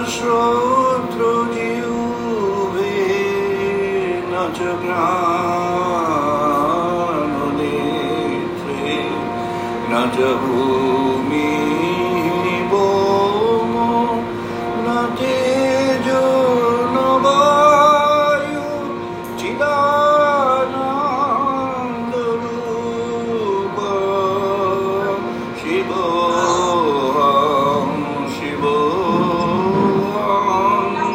श्रोत्रजिह्वे न च घ्राणनेत्रे न च भूमिः भौमो न तेजो न वायु चिदानन्दरूप शिवोऽहं शिवोऽहं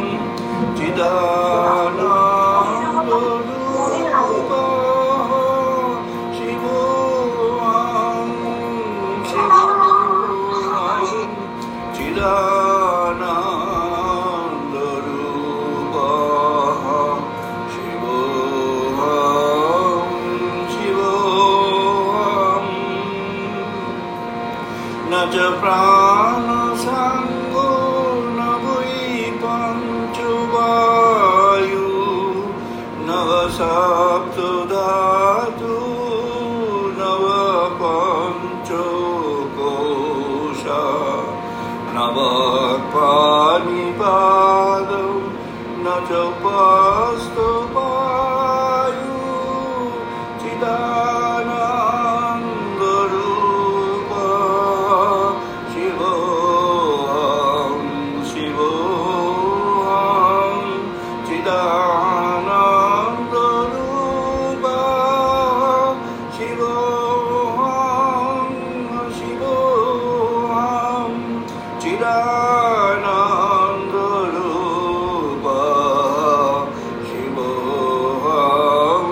चिदानन्दरूप शिवोऽहं शिवोऽहं चिदानन्दरूप शिवोऽहं शिवोऽहं न च प्राणसङ्गो न वै पञ्चवायु न वा सप्तधातु न वा पञ्चकोशा न वा पाणिपादौ न च पास्तवायु चिदानन्दरूप शिवोऽहं शिवोऽहं चिदानन्दरूप शिवोऽहं शिवोऽहं चिदानन्दरूप शिवोऽहं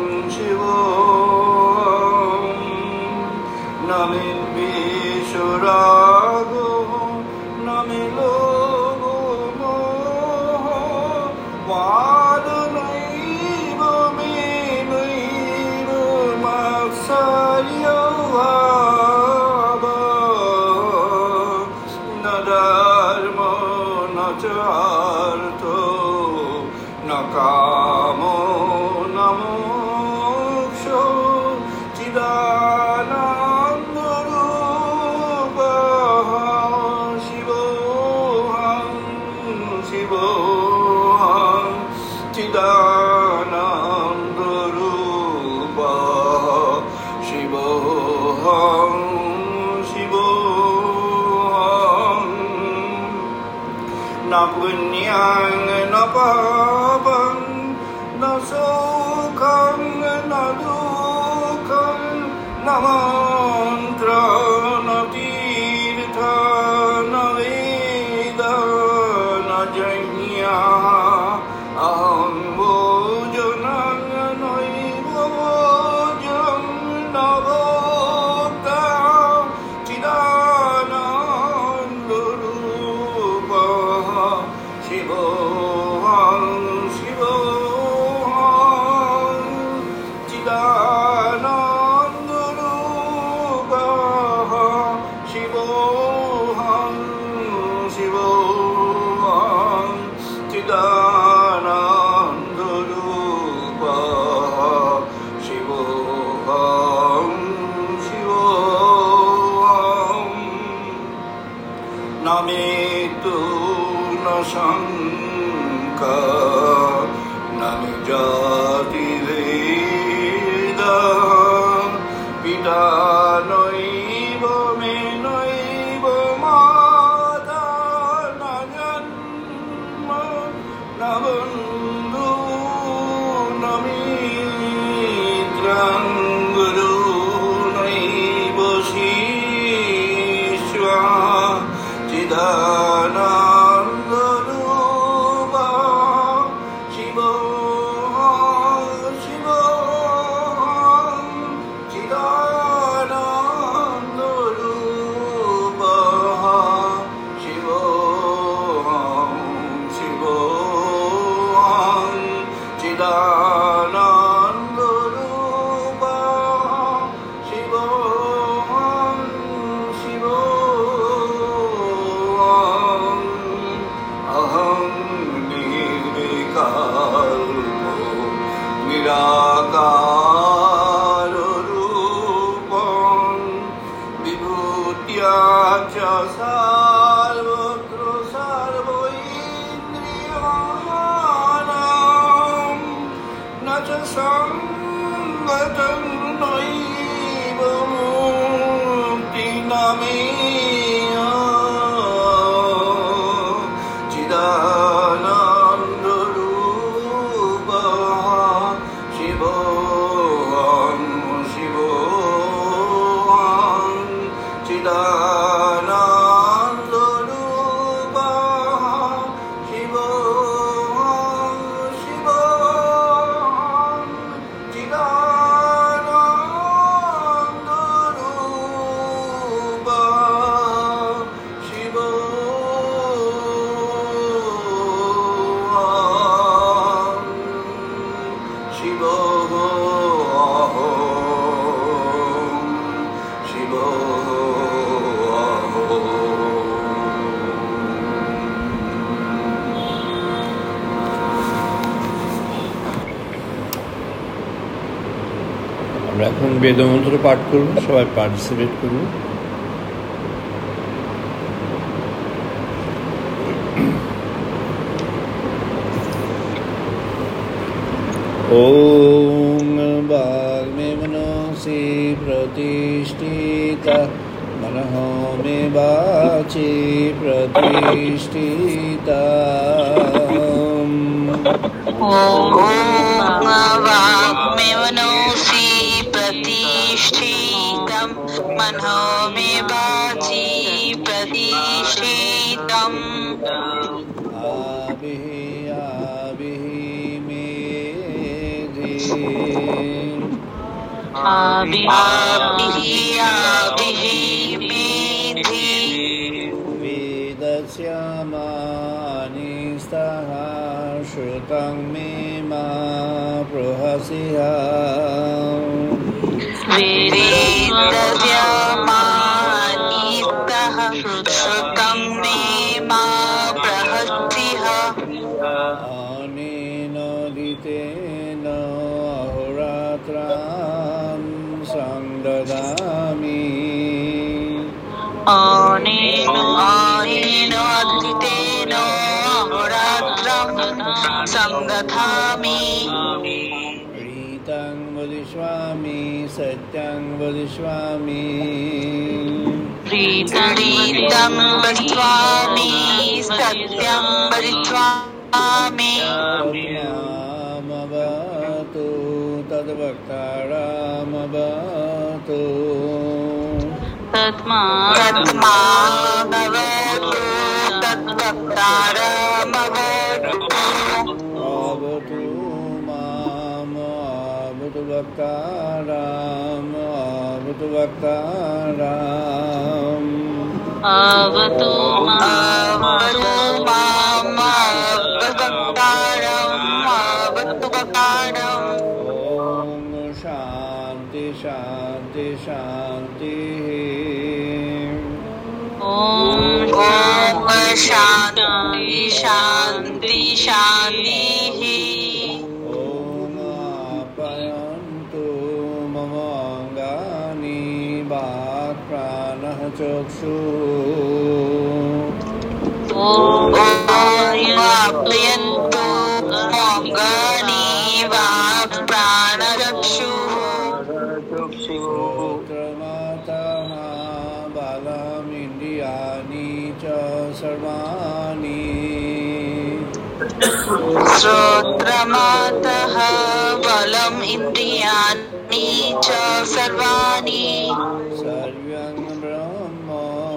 शिवोऽहं न मे द्वेषरागो न मे लोभो मोहो वादनैव मे नैव मात्सर्यो भावः न धर्मो न च अर्थो न कामो न मोक्षो चिदानन्दरूप शिवोऽहं शिवोऽहं चिदानन्दरूप शिवोऽहं शिवोऽहं न पुण्यं न पापं न सुखं न दुःखं न मन्त्रं न तीर्थं न वेद न यज्ञः अहं भोजनं नैव भोजं न भोक्ता चिदानन्दरूप शिवोऽहं शिवोऽहं चिदानन्दरूप शिवोऽहं शिवोऽहं चिदानन्दरूप शिवोऽहं शिवोऽहं न मृत्यु न शङ्का न जातिभेद पिता नैव मे नैव माता न जन्म न बन्धु न मित्रं गुरु नैव शिष्यः चिदानन्दरूप शिवोऽहं शिवोऽहं चिदानन्दरूप शिवोऽहं शिवोऽहं चिदानन्दरूप शिवोऽहं शिवोऽहं अहं निर्विकल्पो निराकाररूपं विभूत्या च सर्वत्र सर्वैः আমরা এখন বেদমন্ত্র পাঠ করব, সবাই পার্টিসিপেট করব। ओम वाग्मे मनसि प्रतिष्ठिता मनः मे वाचि प्रतिष्ठिता। ओम वाग्मे मनसि प्रतिष्ठितं मनः मे वाचि प्रतिष्ठितम्। वेदस्यामानिस्तः श्रुतं मे मा प्रहसिहा। वेदस्यामानिस्तः श्रुतं मे मा प्रहसिहा। अनेन दितेन अहोरात्रां संददामि। अनेन दितेन अहोरात्रं संदधामि। ऋतं वदिष्यामि सत्यं वदिष्यामि। ऋतं वदिष्यामि सत्यं वदिष्यामि। तत्मामवतु तद्वक्तारमवतु। तत्मामवतु तद्वक्तारमवतु। अवतु माम् अवतु वक्तारम् अवतु वक्तारम्। अवतु माम् अवतु वक्तारम् अवतु वक्तारम्। ओम शांति शांति शांति। ओम शांति शांति शांति। ओम आप्यायन्तु मम अङ्गानि वाक् प्राणः चक्षुः। ओम आप्यायन्तु मम अङ्गानि वाक् प्राणचक्षुः। श्रोत्रमातः बलमिन्द्रियाणि च सर्वाणि। श्रोत्रमातः बलम् इन्द्रियाणि च सर्वाणि। सर्वं ब्रह्म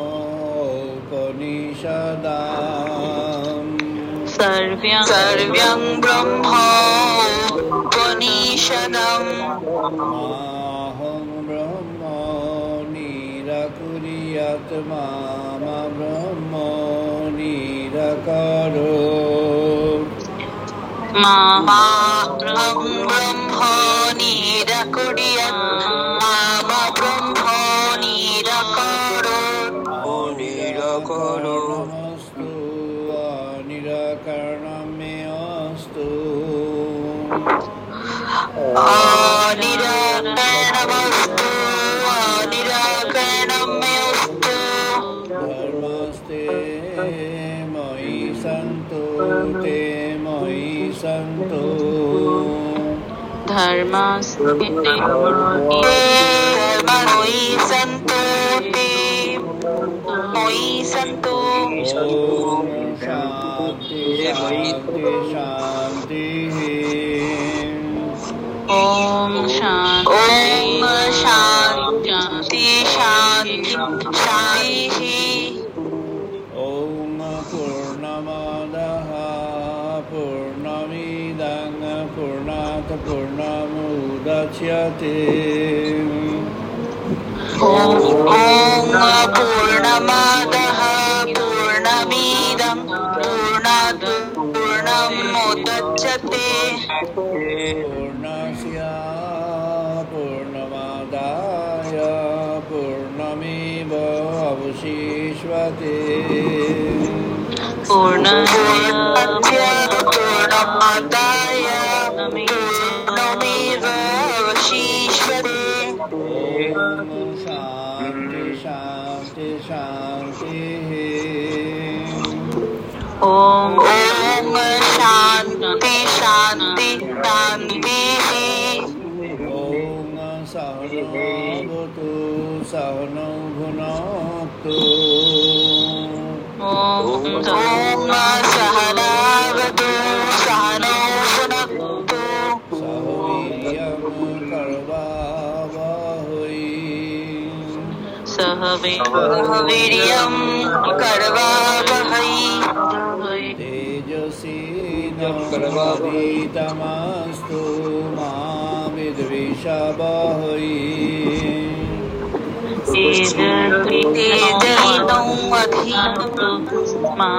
उपनिषदाम्। सर्वं ब्रह्म उपनिषदम्। माहं ब्रह्म निराकुर्यात् मा ब्रह्म निराकरोत्। माहं ब्रह्म निराकुर्यात् मा ब्रह्म निराकरोत्। निराकरणमस्तु निराकरणं मे अस्तु। निराकरणमस्तु निराकरणं मे अस्तु। धर्मस्ते मयि सन्तु ते मयि सन्तु। धर्मस्ते मयि सन्तु ते मयि सन्तु। ओम शांति शांति शांति। ओम शांति शान्ति शान्तिः ॐ पूर्णमादः पूर्णमिदं पूर्णात् पूर्णमुदच्यते ॐ पूर्णमादः पूर्णमिदं पूर्णात् पूर्णमुदच्यते पूर्णस्य पूर्णमादाय पूर्णमेवावशिष्यते पूर्णस्य पूर्णमादाय पूर्णमेवावशिष्यते शान्ति शान्ति शान्तिः ॐ शान्ति शान्ति शान्तिः ॐ सहनोऽवतु सहनौ भुनक्तु ॐ सहनावतु सहनौ भुनक्तु सह वीर्यं करवावहै सह वीर्यं करवावहै तेजसी नवदीतमस्तु मा विद्विषावहै मा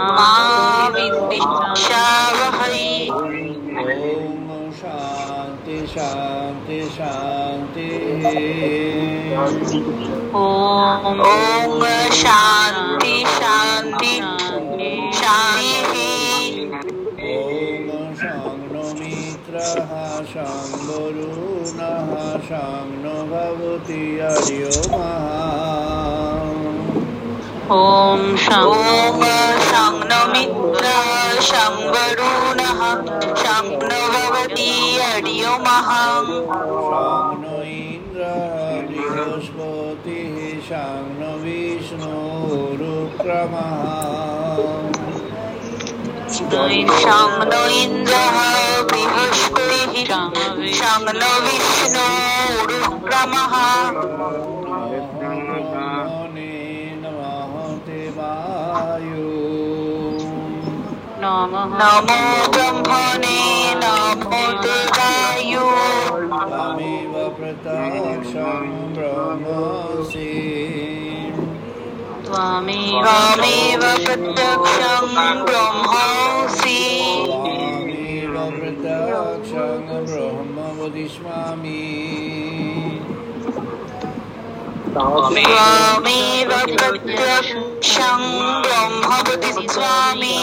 विद्विषावहै ॐ शान्ति शान्ति शान्तिः ॐ शान्ति शान्ति शान्तिः ॐ शं मित्रः शं वरुणः शं नो भवति हरियो ॐ शं नो मित्रः शं वरुणः शं नो भवति हरियो शं नो इन्द्रः बृहस्पतिः शं नो विष्णुरुक्रमः शं नो इन्द्रः बृहस्पतिः शं नो विष्णुरुक्रमः नमो ब्रह्मणे नमो देवाय त्वमेव प्रत्यक्षं ब्रह्मसि त्वमेव प्रत्यक्षं ब्रह्मासि त्वमेव प्रत्यक्षं ब्रह्म वदिष्यामि त्वमेव प्रत्यक्षं ब्रह्म वदिष्यामि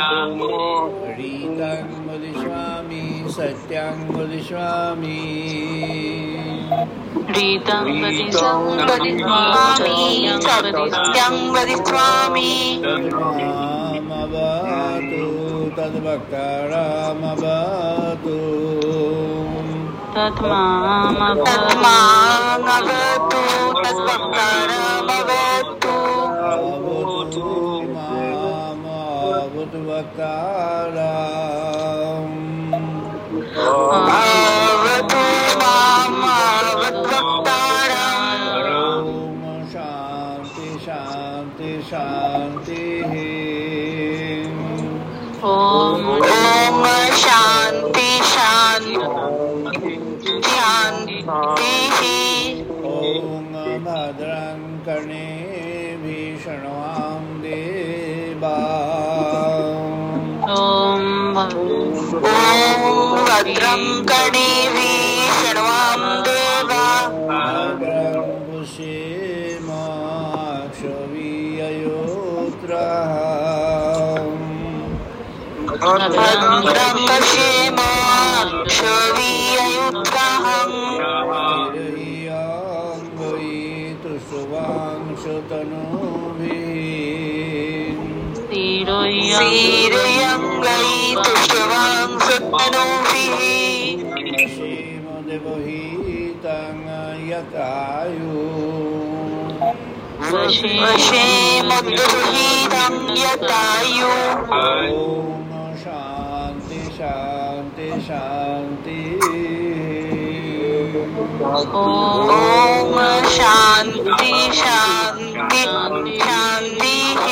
रीतं वदिष्यामि सत्यं वदिष्यामि रीतं वदिष्यामि सत्यं वदिष्यामि तद्मामवतु तद्भक्तारामवतु तद्मामवतु तद्भक्तारामवतु अवतु मामवतु भक्ताराम् अवतु मामवतु भक्ताराम् ॐ शान्ति शान्ति शान्तिः ॐ शान्ति शान्ति शान्तिः ॐ भद्रं कर्णेभिः शृण्वां देवा भद्रं कर्णेभिः शृण्वां देवा भद्रं पुष्येमाक्षवीययोत्रः भद्रं पश्येमाक्षवीययुत्राहम् स्थिरयङ्गै तुष्टवांसतनूभिः श्रीमद्वहितं यतायु वशेमद्वहितं यतायु ॐ शान्ति शान्ति शान्ति ॐ शान्ति शान्ति शान्तिः।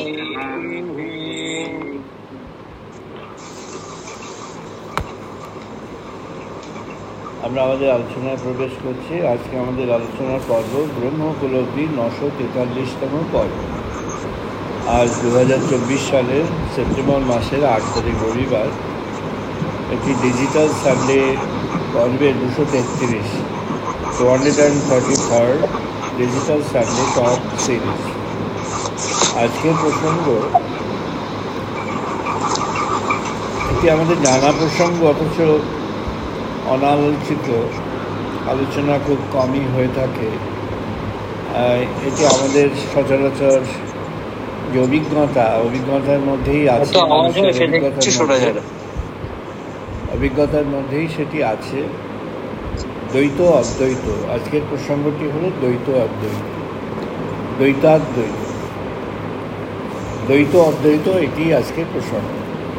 আমরা আমাদের আলোচনায় প্রবেশ করছি। আজকে আমাদের আলোচনার পর্ব ব্রহ্মোপলব্ধি 943তম পর্ব। আজ 2024 সালের সেপ্টেম্বর মাসের 8 তারিখ রবিবার। একটি ডিজিটাল সানডে পর্বের 233 ডিজিটাল সানডে টপ সিরিজ। আজকের প্রসঙ্গ এটি আমাদের জানা প্রসঙ্গ, অথচ অনালোচিত আলোচনা খুব কমই হয়ে থাকে। এটি আমাদের সচরাচর যে অভিজ্ঞতার মধ্যেই আছে, অভিজ্ঞতার মধ্যেই সেটি আছে। দ্বৈত অদ্বৈত, আজকের প্রসঙ্গটি হলো দ্বৈত অদ্বৈত, দ্বৈতাদ্বৈত, দ্বৈত অদ্বৈত, এটি আজকের প্রসঙ্গ।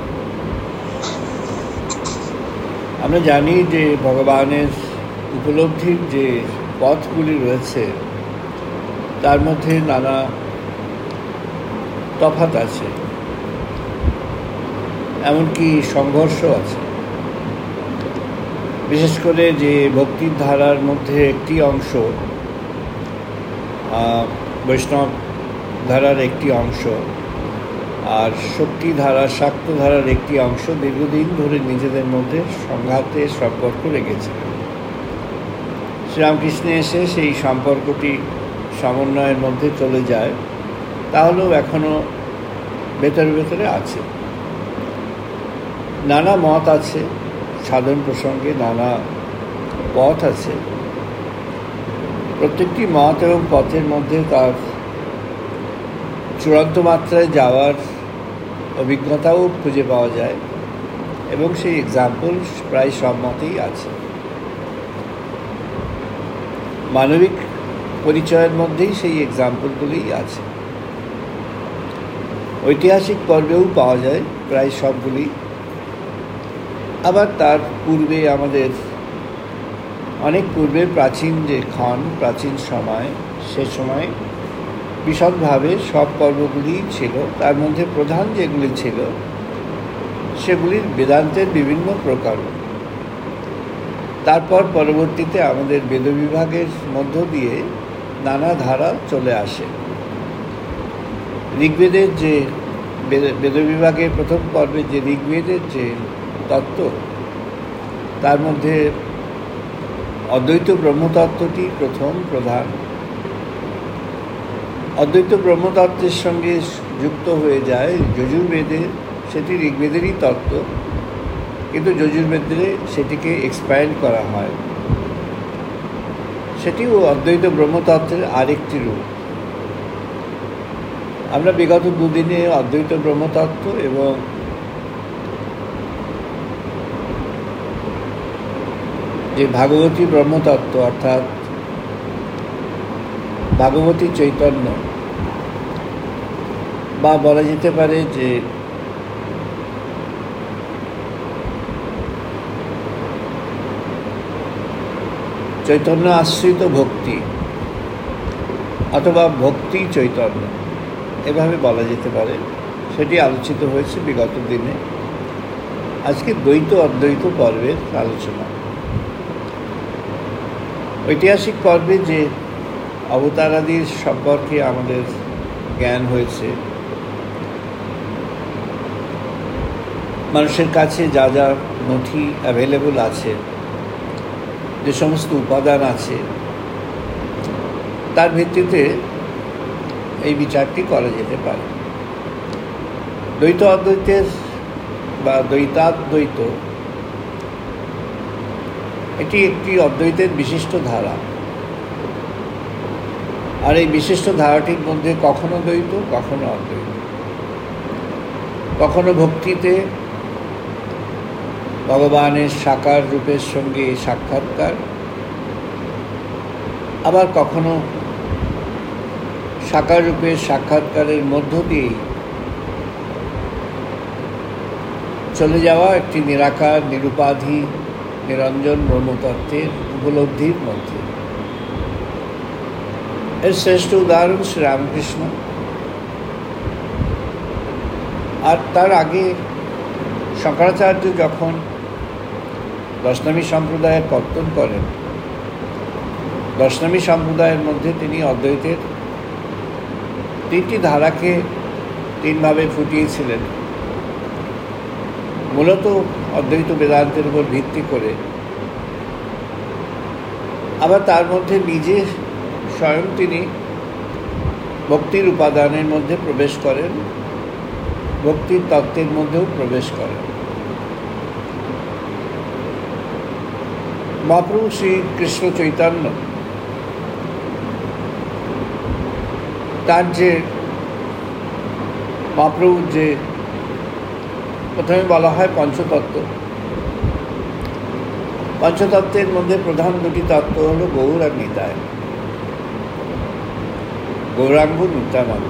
আমরা জানি যে ভগবানের উপলব্ধির যে পথগুলি রয়েছে তার মধ্যে নানা তফাৎ আছে, এমনকি সংঘর্ষ আছে। বিশেষ করে যে ভক্তির ধারার মধ্যে একটি অংশ, বৈষ্ণব ধারার একটি অংশ, আর শক্তি ধারা, শাক্ত ধারার একটি অংশ দীর্ঘদিন ধরে নিজেদের মধ্যে সংঘাতের সম্পর্ক রেখেছে। শ্রীরামকৃষ্ণ এসে সেই সম্পর্কটি সমন্বয়ের মধ্যে চলে যায়, তাহলেও এখনও ভেতরে ভেতরে আছে। নানা মত আছে সাধন প্রসঙ্গে, নানা পথ আছে। প্রত্যেকটি মত এবং পথের মধ্যে তার চূড়ান্ত মাত্রায় যাওয়ার অভিজ্ঞতাও খুঁজে পাওয়া যায়, এবং সেই এক্সাম্পল প্রায় সব মতেই আছে। মানবিক পরিচয়ের মধ্যেই সেই এক্সাম্পলগুলিই আছে। ঐতিহাসিক পর্বেও পাওয়া যায় প্রায় সবগুলি। আবার তার পূর্বে, আমাদের অনেক পূর্বে প্রাচীন যে প্রাচীন সময়, সে সময় বিশদভাবে সব পর্বগুলি ছিল। তার মধ্যে প্রধান যেগুলি ছিল সেগুলির বেদান্তের বিভিন্ন প্রকার। তারপর পরবর্তীতে আমাদের বেদবিভাগের মধ্য দিয়ে নানা ধারা চলে আসে। ঋগ্বেদের যে বেদবিভাগের প্রথম পর্বে যে ঋগ্বেদের যে তত্ত্ব, তার মধ্যে অদ্বৈত ব্রহ্মতত্ত্বটি প্রথম প্রধান। অদ্বৈত ব্রহ্মতত্ত্বের সঙ্গে যুক্ত হয়ে যায় যজুর্বেদে, সেটি ঋগ্বেদেরই তত্ত্ব, কিন্তু যজুর্বেদে সেটিকে এক্সপ্যান্ড করা হয়। সেটিও অদ্বৈত ব্রহ্মতত্ত্বের আরেকটি রূপ। আমরা বিগত দুদিনে অদ্বৈত ব্রহ্মতত্ত্ব এবং যে ভাগবতী ব্রহ্মতত্ত্ব, অর্থাৎ ভাগবতী চৈতন্য, বা বলা যেতে পারে যে চৈতন্য আশ্রিত ভক্তি, অথবা ভক্তি চৈতন্য, এভাবে বলা যেতে পারে, সেটি আলোচিত হয়েছে বিগত দিনে। আজকে দ্বৈত অদ্বৈত পর্বের আলোচনা। ঐতিহাসিক পর্বে যে অবতারাদির সম্পর্কে আমাদের জ্ঞান হয়েছে, মানুষের কাছে যা যা নথি অ্যাভেলেবল আছে, যে সমস্ত উপাদান আছে, তার ভিত্তিতে এই বিচারটি করা যেতে পারে। দ্বৈত অদ্বৈতের বা দ্বৈতাদ্বৈত, এটি একটি অদ্বৈতের বিশিষ্ট ধারা। আর এই বিশিষ্ট ধারাটির মধ্যে কখনো দ্বৈত, কখনো অদ্বৈত। কখনো ভক্তিতে ভগবানের সাকার রূপের সঙ্গে সাক্ষাৎকার, আবার কখনো সাকার রূপের সাক্ষাৎকারের মধ্য দিয়েই চলে যাওয়া একটি নিরাকার, নিরুপাধি নিরঞ্জন ব্রহ্মতত্ত্বের উপলব্ধির মধ্যে। এর শ্রেষ্ঠ উদাহরণ শ্রীরামকৃষ্ণ। আর তার আগে শঙ্করাচার্য যখন বৈষ্ণবী সম্প্রদায়ের পত্তন করেন, বৈষ্ণবী সম্প্রদায়ের মধ্যে তিনি অদ্বৈতের তিনটি ধারাকে তিনভাবে ফুটিয়েছিলেন, মূলত অদ্বৈত বেদান্তের উপর ভিত্তি করে। আবার তার মধ্যে নিজে স্বয়ং তিনি ভক্তির উপাদানের মধ্যে প্রবেশ করেন, ভক্তির তত্ত্বের মধ্যেও প্রবেশ করেন। মহাপ্রভু শ্রীকৃষ্ণ চৈতন্য তার যে মহাপ্রভুর যে প্রথমে বলা হয় পঞ্চতত্ত্ব, পঞ্চতত্ত্বের মধ্যে প্রধান দুটি তত্ত্ব হল গৌর আর নিতাই, গৌরাঙ্গ নিত্যানন্দ।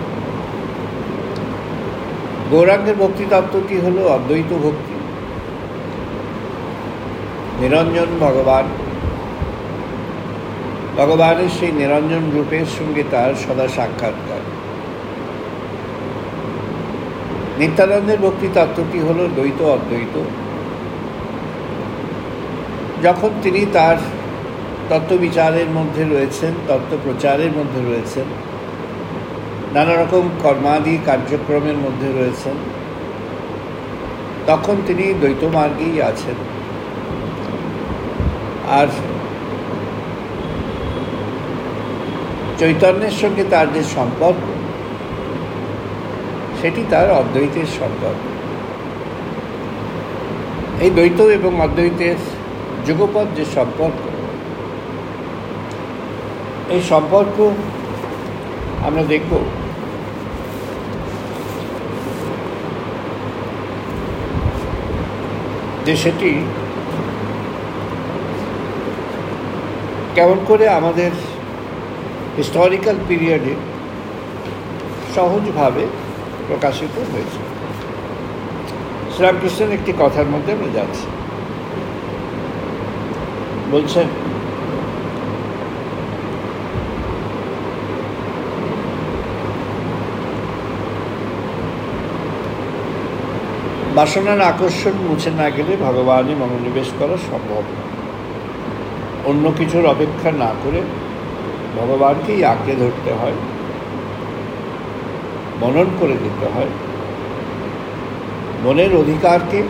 গৌরাঙ্গের ভক্তি তত্ত্বটি হল অদ্বৈত ভক্তি, নিরঞ্জন ভগবান, ভগবানের সেই নিরঞ্জন রূপের সঙ্গে তার সদা সাক্ষাৎকার। নিত্যানন্দের ভক্তি তত্ত্বটি হল দ্বৈত অদ্বৈত। যখন তিনি তার তত্ত্ব বিচারের মধ্যে রয়েছেন, তত্ত্ব প্রচারের মধ্যে রয়েছেন, নানা রকম কর্মাদি কার্যক্রমের মধ্যে রয়েছেন, তখন তিনি দ্বৈত মার্গেই আছেন। আর চৈতন্যের সঙ্গে তার যে সম্পর্ক, সেটি তার অদ্বৈতের সম্পর্ক। এই দ্বৈত এবং অদ্বৈতের যুগপৎ যে সম্পর্ক, এই সম্পর্ক আমরা দেখব যে সেটি কেমন করে আমাদের হিস্টোরিক্যাল পিরিয়ডে সহজভাবে প্রকাশিত হয়েছে। শ্রীরামকৃষ্ণের একটি কথার মধ্যে আমরা যাচ্ছি। বলছেন, বাসনার আকর্ষণ মুছে না গেলে ভগবানে মনোনিবেশ করা সম্ভব না। অন্য কিছুর অপেক্ষা না করে ভগবানকেই আঁকড়ে ধরতে হয়, মনন করে দিতে হয়। মনের অধিকারকে,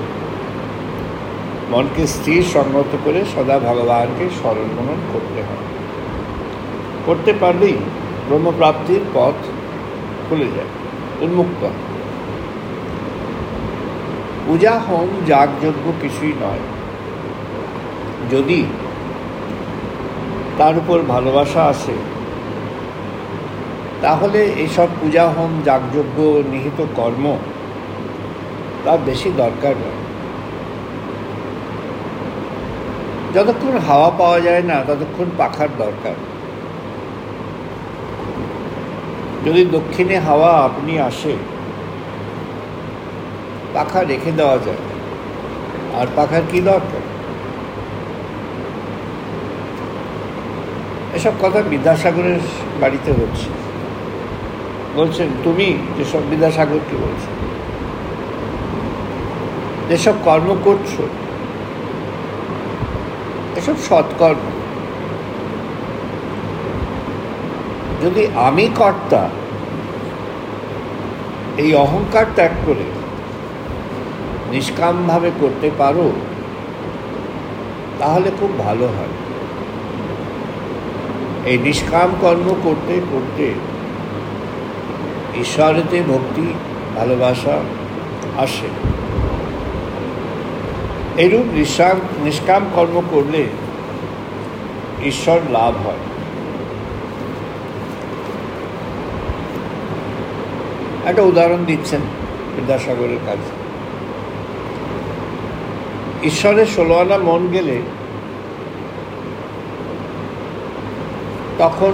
মনকে স্থির সংগত করে সদা ভগবানকে স্মরণ মনন করতে হয়। করতে পারলেই ব্রহ্মপ্রাপ্তির পথ খুলে যায়, উন্মুক্ত হয়। পূজা হোম যাগযজ্ঞ কিছুই নয়, যদি তার উপর ভালোবাসা আসে, তাহলে এইসব পূজা হোম যাগযজ্ঞ নিহিত কর্ম তার বেশি দরকার নয়। যতক্ষণ হাওয়া পাওয়া যায় না, ততক্ষণ পাখার দরকার। যদি দক্ষিণে হাওয়া আপনি আসে, পাখা রেখে দেওয়া যায়, আর পাখার কি দরকার? এসব কথা বিদ্যাসাগরের বাড়িতে হচ্ছে। বলছেন, তুমি যেসব, বিদ্যাসাগরকে বলছেন, যেসব কর্ম করছো, এসব সৎকর্ম। যদি আমি কর্তা, এই অহংকার ত্যাগ করে নিষ্কামভাবে করতে পারো, তাহলে খুব ভালো হয়। এই নিষ্কাম কর্ম করতে করতে ঈশ্বরেতে ভক্তি ভালোবাসা আসে। এরূপ নিষ্কাম কর্ম করলে ঈশ্বর লাভ হয়। একটা উদাহরণ দিচ্ছেন বিদ্যাসাগরের কাছে। ঈশ্বরের 16 আনা মন গেলে তখন,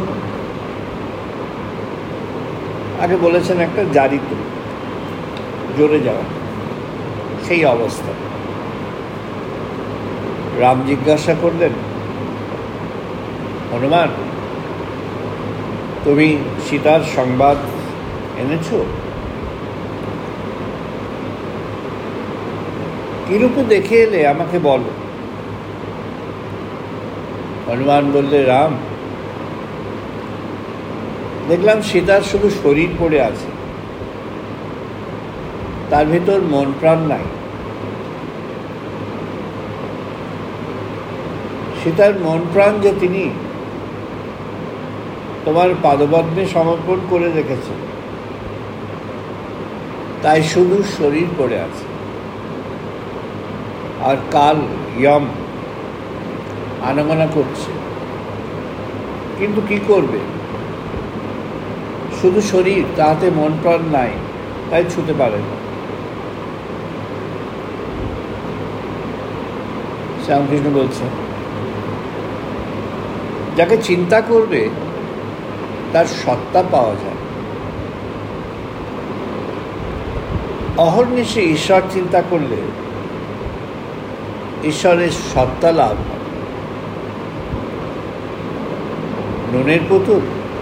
আগে বলেছেন একটা জারিত, জোরে যাওয়া, সেই অবস্থা। রাম জিজ্ঞাসা করলেন, হনুমান, তুমি সীতার সংবাদ এনেছ? কিরূপে দেখে এলে আমাকে বলো। হনুমান বললে, রাম, দেখলাম সীতার শুধু শরীর পড়ে আছে, তার ভিতর মন প্রাণ নাই। সীতার মন প্রাণ যে তিনি তোমার পাদপদ্মে সমর্পণ করে রেখেছেন, তাই শুধু শরীর পড়ে আছে। আর কাল ইয়ম আনাগোনা করছে, কিন্তু কি করবে, শুধু শরীর, তাহাতে মন প্রাণ নাই, তাই ছুতে পারে না। শ্রীরামকৃষ্ণ বলছেন, যাকে চিন্তা করবে তার সত্তা পাওয়া যায়। অহর্নিশে ঈশ্বর চিন্তা করলে ঈশ্বরের সত্তা লাভ হয়। নুনের পুতুল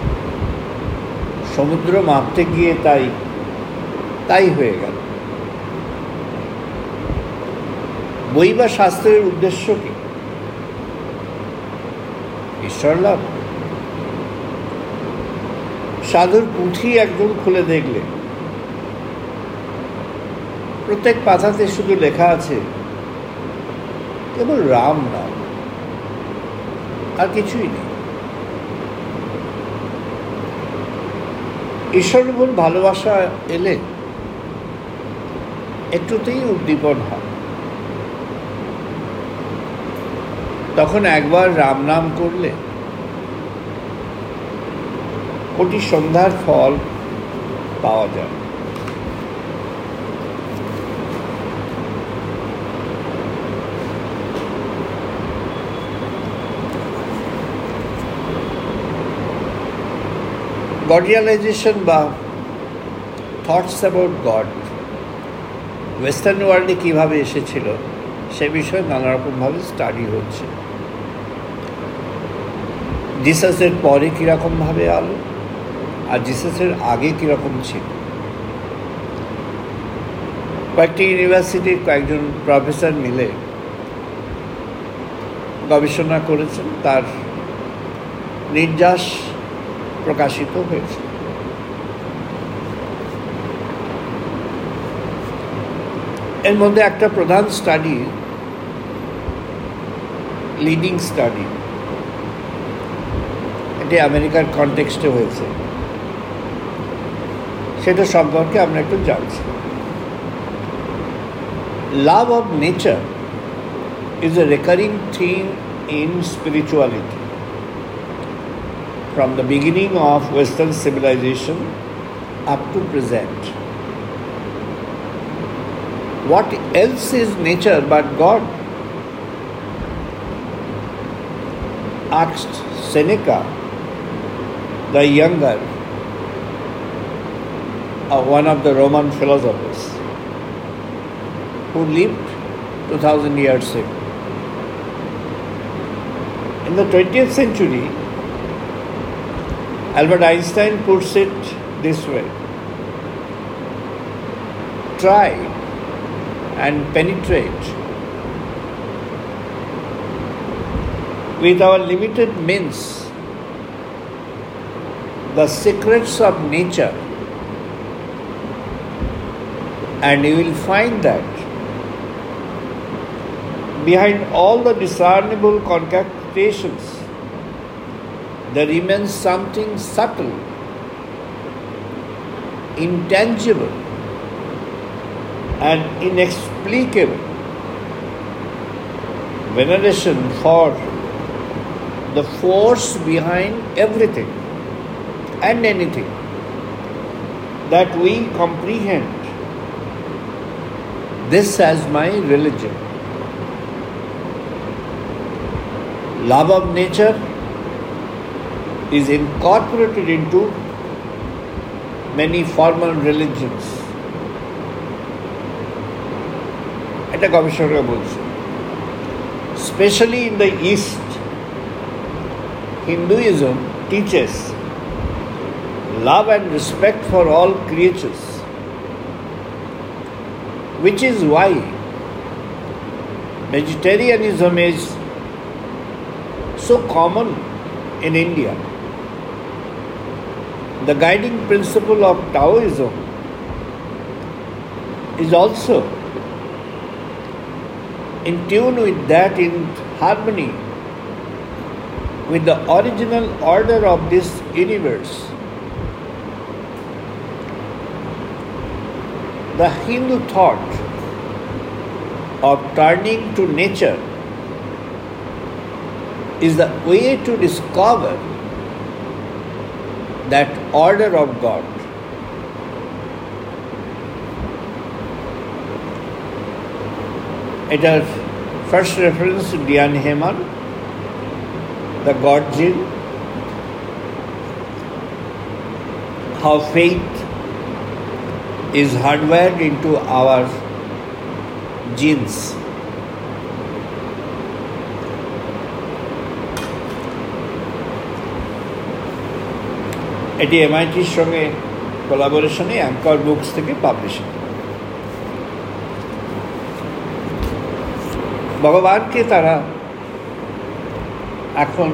সমুদ্র মাপতে গিয়ে তাই হয়ে গেল। বই বা শাস্ত্রের উদ্দেশ্য কি? ঈশ্বর লাভ। সাধুর পুঁথি একজন খুলে দেখলে প্রত্যেক পাতাতে শুধু লেখা আছে কেবল রাম নাম, আর কিছুই নেই। ঈশ্বরের উপর ভালোবাসা এলে একটুতেই উদ্দীপন হয়। তখন একবার রাম নাম করলে কোটি সন্ধ্যার ফল পাওয়া যায়। গডিয়ালাইজেশন বা থটস অ্যাবাউট গড ওয়েস্টার্ন ওয়ার্ল্ডে কীভাবে এসেছিল সে বিষয়ে নানা রকমভাবে স্টাডি হচ্ছে। জিসাসের পরে কীরকমভাবে আলো আর জিসাসের আগে কীরকম ছিল। কয়েকটি ইউনিভার্সিটির কয়েকজন প্রফেসর মিলে গবেষণা করেছেন, তার নির্যাস প্রকাশিত হয়েছে। এর মধ্যে একটা প্রধান স্টাডি, লিডিং স্টাডি, এটি আমেরিকার কনটেক্সটে হয়েছে, সেটা সম্পর্কে আমরা একটু জানছি। Love of nature is a recurring theme in spirituality from the beginning of Western civilization up to present. What else is nature but God? Asked Seneca the younger, one of the Roman philosophers who lived 2000 years ago. In the 20th century, Albert Einstein puts it this way: try and penetrate with our limited means the secrets of nature, and you will find that behind all the discernible concoctations there remains something subtle, intangible, and inexplicable. Veneration for the force behind everything and anything that we comprehend. This as my religion. Love of nature is incorporated into many formal religions. এটা গবেষকরা বলছে। especially in the East, Hinduism teaches love and respect for all creatures, which is why vegetarianism is so common in India. The guiding principle of Taoism is also in tune with that, in harmony with the original order of this universe. The Hindu thought of turning to nature is the way to discover that order of God. এটার first reference to Dian Heman, the God gene, how faith is hardwired into our genes. এটি MIT's সঙ্গে কোলাবোরেশনে anchor books থেকে পাবলিশিং। ভগবানকে তারা এখন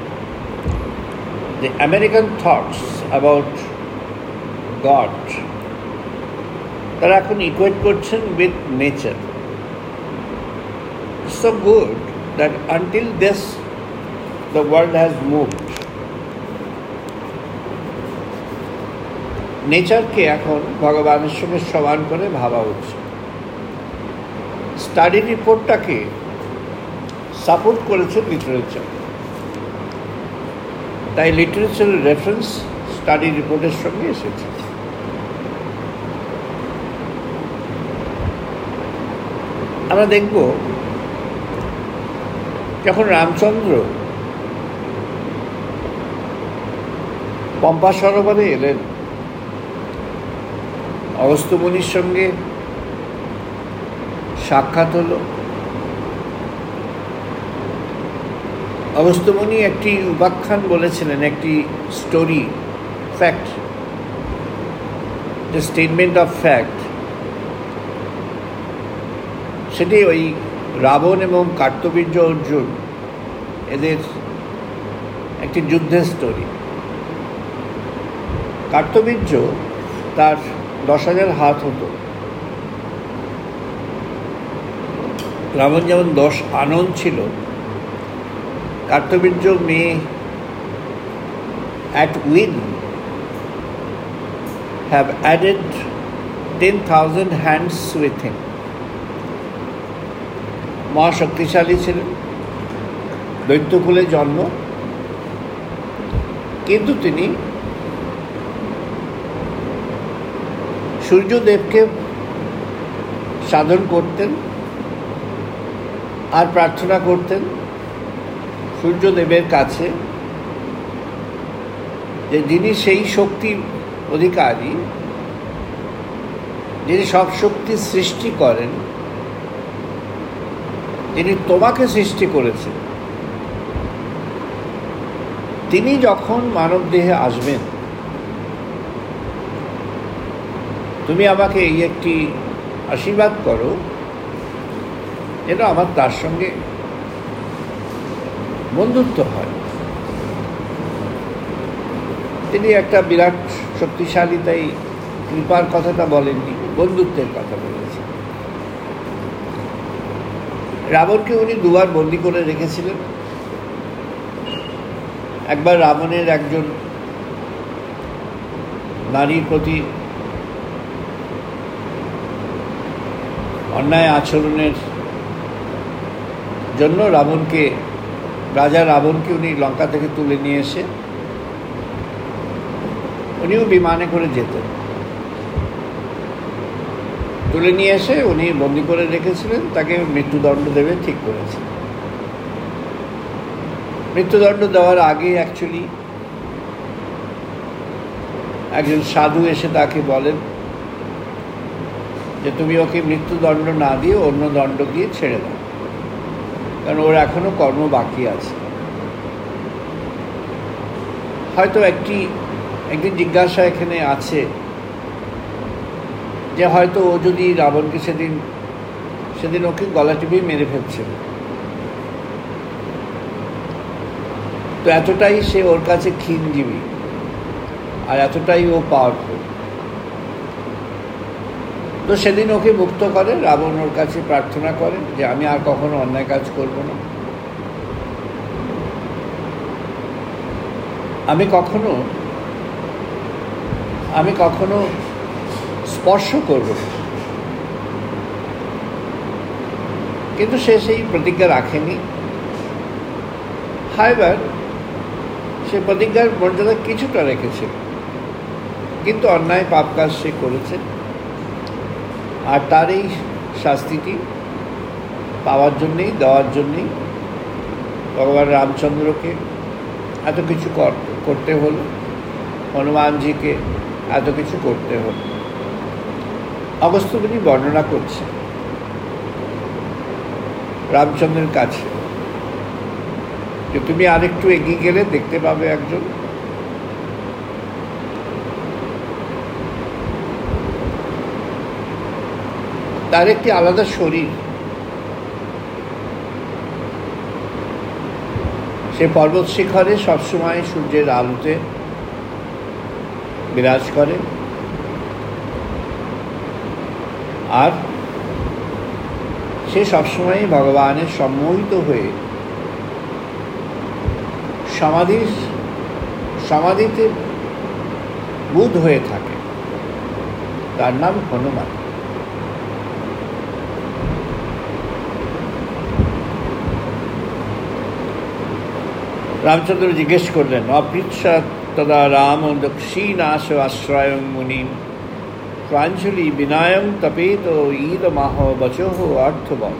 the American thoughts about God তারা এখন ইকুয়েট করছেন with nature. It's so good that until this the world has moved. নেচারকে এখন ভগবানের সঙ্গে সমান করে ভাবা উচিত। স্টাডি রিপোর্টটাকে সাপোর্ট করেছে লিটারেচার, তাই লিটারেচারের রেফারেন্স স্টাডি রিপোর্টের সঙ্গে এসেছে। আমরা দেখব যখন রামচন্দ্র পম্পা সরোবরে এলেন, অগস্ত্য মুনির সঙ্গে সাক্ষাৎ হলো। অগস্ত্য মুনি একটি উপাখ্যান বলেছিলেন, একটি story, fact, the statement of fact. সেটি ওই রাবণ এবং কার্তবীর্য অর্জুন এদের একটি যুদ্ধের স্টোরি। কার্তবীর্য তার 10,000 হাত হতো। রাবণ যেমন 10 আনন ছিল, কার্তবীর্য মে at will have added 10,000 hands with him. মহাশক্তিশালী ছিলেন, দৈত্যকুলে জন্ম, কিন্তু তিনি সূর্যদেবকে সাধন করতেন আর প্রার্থনা করতেন সূর্যদেবের কাছে যে যিনি সেই শক্তির অধিকারী, যিনি সব শক্তি সৃষ্টি করেন, যিনি তোমাকে সৃষ্টি করেছেন, তিনি যখন মানব দেহে আসবেন, তুমি আমাকে এই একটি আশীর্বাদ করো যেন আমার তার সঙ্গে বন্ধুত্ব হয়। তিনি একটা বিরাট শক্তিশালী, তাই কৃপার কথাটা বলেননি, বন্ধুত্বের কথা বলেছেন। রাবণকে উনি 2 বার বন্দী করে রেখেছিলেন। একবার রাবণের একজন নারীর প্রতি অন্যায় আচরণের জন্য রাজা রাবণকে উনি লঙ্কা থেকে তুলে নিয়ে এসে উনিও বিমানে করে যেতেন, তুলে নিয়ে এসে উনি বন্দী করে রেখেছিলেন, তাকে মৃত্যুদণ্ড দেবে ঠিক করেছেন। মৃত্যুদণ্ড দেওয়ার আগে অ্যাকচুয়ালি একজন সাধু এসে তাকে বলেন যে তুমি ওকে মৃত্যুদণ্ড না দিয়ে অন্য দণ্ড দিয়ে ছেড়ে দাও। কারণ ওর এখনো কর্ম বাকি আছে। হয়তো একদিন জিজ্ঞাসা এখানে আছে যে হয়তো ও যদি রাবণকে সেদিন ওকে গলা টিপেই মেরে ফেলছিল, তো এতটাই সে ওর কাছে ক্ষীণজীবী আর এতটাই ও পাওয়ারফুল। তো সেদিন ওকে মুক্ত করে, রাবণ ওর কাছে প্রার্থনা করে যে আমি আর কখনো অন্যায় কাজ করব না, আমি কখনো স্পর্শ করব না। কিন্তু সে সেই প্রতিজ্ঞা রাখেনি। হাইবার সে প্রতিজ্ঞার মর্যাদা কিছুটা রেখেছিল, কিন্তু অন্যায় পাপ কাজ সে করেছে। আর তার এই শাস্তিটি পাওয়ার জন্যেই, দেওয়ার জন্যেই ভগবান রামচন্দ্রকে এত কিছু করতে হলো, হনুমানজিকে এত কিছু করতে হলো। অগস্ত্য মুনি বর্ণনা করছে রামচন্দ্রের কাছে যে তুমি আরেকটু এগিয়ে গেলে দেখতে পাবে একজন তার একটি আলাদা শরীর, সে পর্বত শিখরে সবসময় সূর্যের আলোতে বিরাজ করে, আর সে সবসময় ভগবানের সম্মোহিত হয়ে সমাধিতে বুধ হয়ে থাকে। তার নাম হনুমান। রামচন্দ্র জিজ্ঞেস করলেন, অপৃচ্ছা তদা রাম দক্ষিণাশ আশ্রয় মুনি প্রাঞ্জলি বিনায়ং তপেত ঈদ মাহ বচহ অর্থবৎ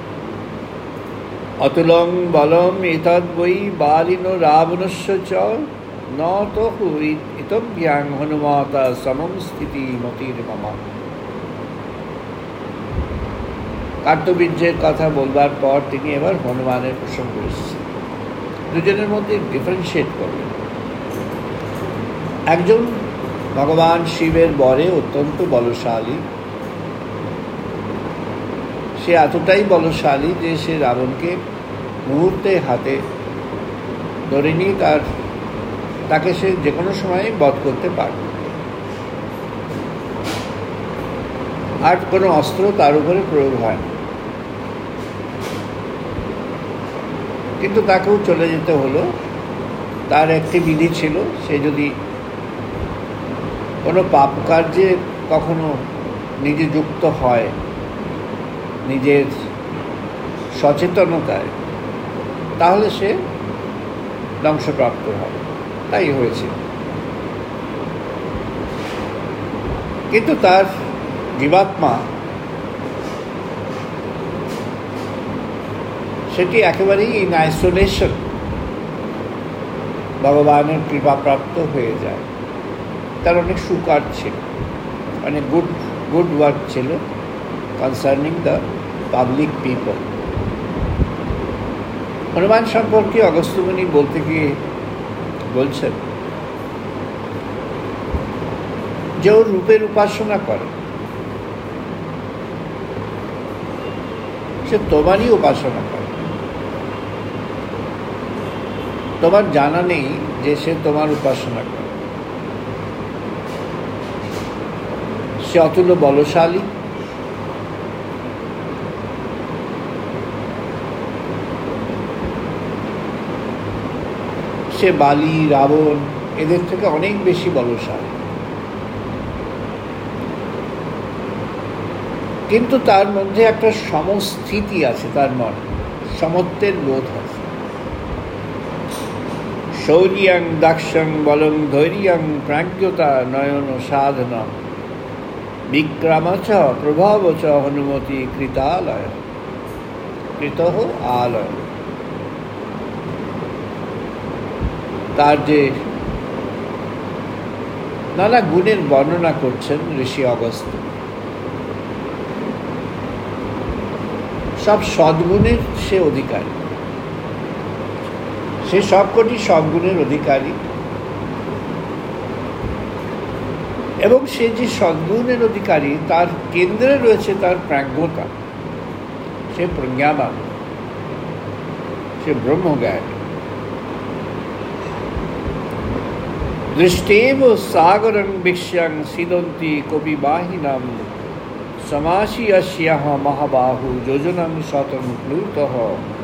অতুলং বলম এতদ বৈ বালিন রাবণস্য চ ন তহু ইতভ্যাং হনুমাতা সমম স্থিতি মতির মমা। কার্তবীর্যের কথা বলবার পর তিনি এবার হনুমানের প্রসঙ্গ এসেছেন। দুজনের মধ্যে ডিফারেন্সিয়েট করবেন। একজন ভগবান শিবের বরে অত্যন্ত বলশালী, সে এতটাই বলশালী যে সে রাবণকে মুহূর্তে হাতে ধরে নিয়ে তাকে সে যে কোনো সময় বধ করতে পারে, আর কোনো অস্ত্র তার উপরে প্রয়োগ হয় না। কিন্তু তাকেও চলে যেতে হলো। তার একটি বিধি ছিল, সে যদি কোনো পাপ কার্যে কখনো নিজে যুক্ত হয়, নিজের সচেতনতায়, তাহলে সে ধ্বংসপ্রাপ্ত হয়। তাই হয়েছিল। কিন্তু তার জীবাত্মা সেটি একেবারেই ইন আইসোলেশন ভগবানের কৃপাপ্রাপ্ত হয়ে যায়। তার অনেক সুকার ছিল, অনেক গুড ওয়ার্ক ছিল concerning the public people. Hanuman সম্পর্কে অগস্ত্য মুনি বলতে গিয়ে বলছেন যে ওর রূপের উপাসনা করে, সে তোমারই উপাসনা করে। তোমার জানা নেই যে সে তোমার উপাসনা করে। সে অতুল্য বলশালী, সে বালি, রাবণ এদের থেকে অনেক বেশি বলশালী। কিন্তু তার মধ্যে একটা সমস্থিতি আছে, তার মনে সমত্বের বোধ আছে। শৌর্যং দাক্ষং বলং ধৈর্যং প্রাজ্ঞতা নয়ন সাধনা বিক্রমচ প্রভাবচ হনুমতি কৃতালয় কৃতঃ আলয়। তার যে নানা গুণের বর্ণনা করছেন ঋষি অগস্ত্য। সব সদ্গুণের সে অধিকারী, সে সবকটি সদ্গুণের অধিকারী। এবং সে যে সদ্গুণের অধিকারী, তার কেন্দ্রে রয়েছে তার প্রাজ্ঞতা, সে প্রজ্ঞাবান, সে ব্রহ্মজ্ঞান। দৃষ্টেব সাগরং বিক্ষ্যং সিদন্তি কপিবাহিনাম সমাসি अस्याः মহাবাহু যোজনং শতং প্লুতঃ।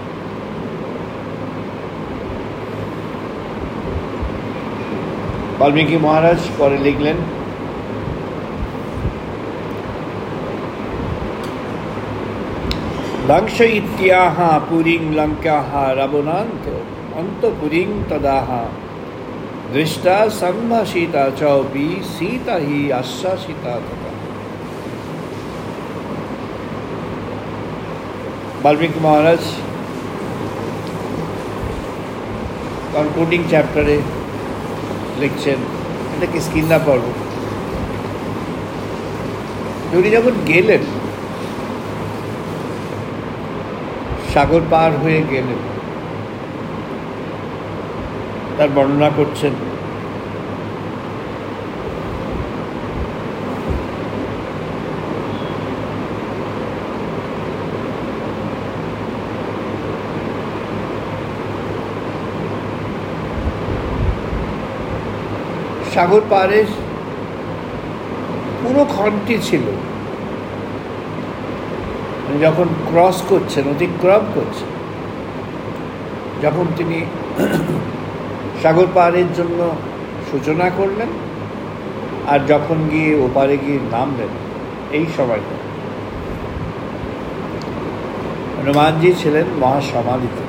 বাল্মীকি মহারাজ পরে লিখলেন, ধ্বংস ইত্যাহ পুরীং লঙ্কাহ রাবণান্ত অন্তঃপুরীং তদাহ দৃষ্টা সম্ভাষিতা চৌপি সীতা হি আশ্বাসিতা তথা। বাল্মীকি মহারাজ কনক্লুডিং চ্যাপ্টারে লিখছেন, এটা কিষ্কিন্ধা পর্ব। উনি যখন গেলেন, সাগর পার হয়ে গেলেন, তার বর্ণনা করছেন। সাগর পাড়ের পুরো খণ্ডটি ছিল, যখন ক্রস করছেন, অতিক্রম করছেন, যখন তিনি সাগর পাড়ের জন্য সূচনা করলেন আর যখন গিয়ে ওপারে গিয়ে নামলেন, এই সময়টা হনুমানজি ছিলেন মহাসমাধিতে।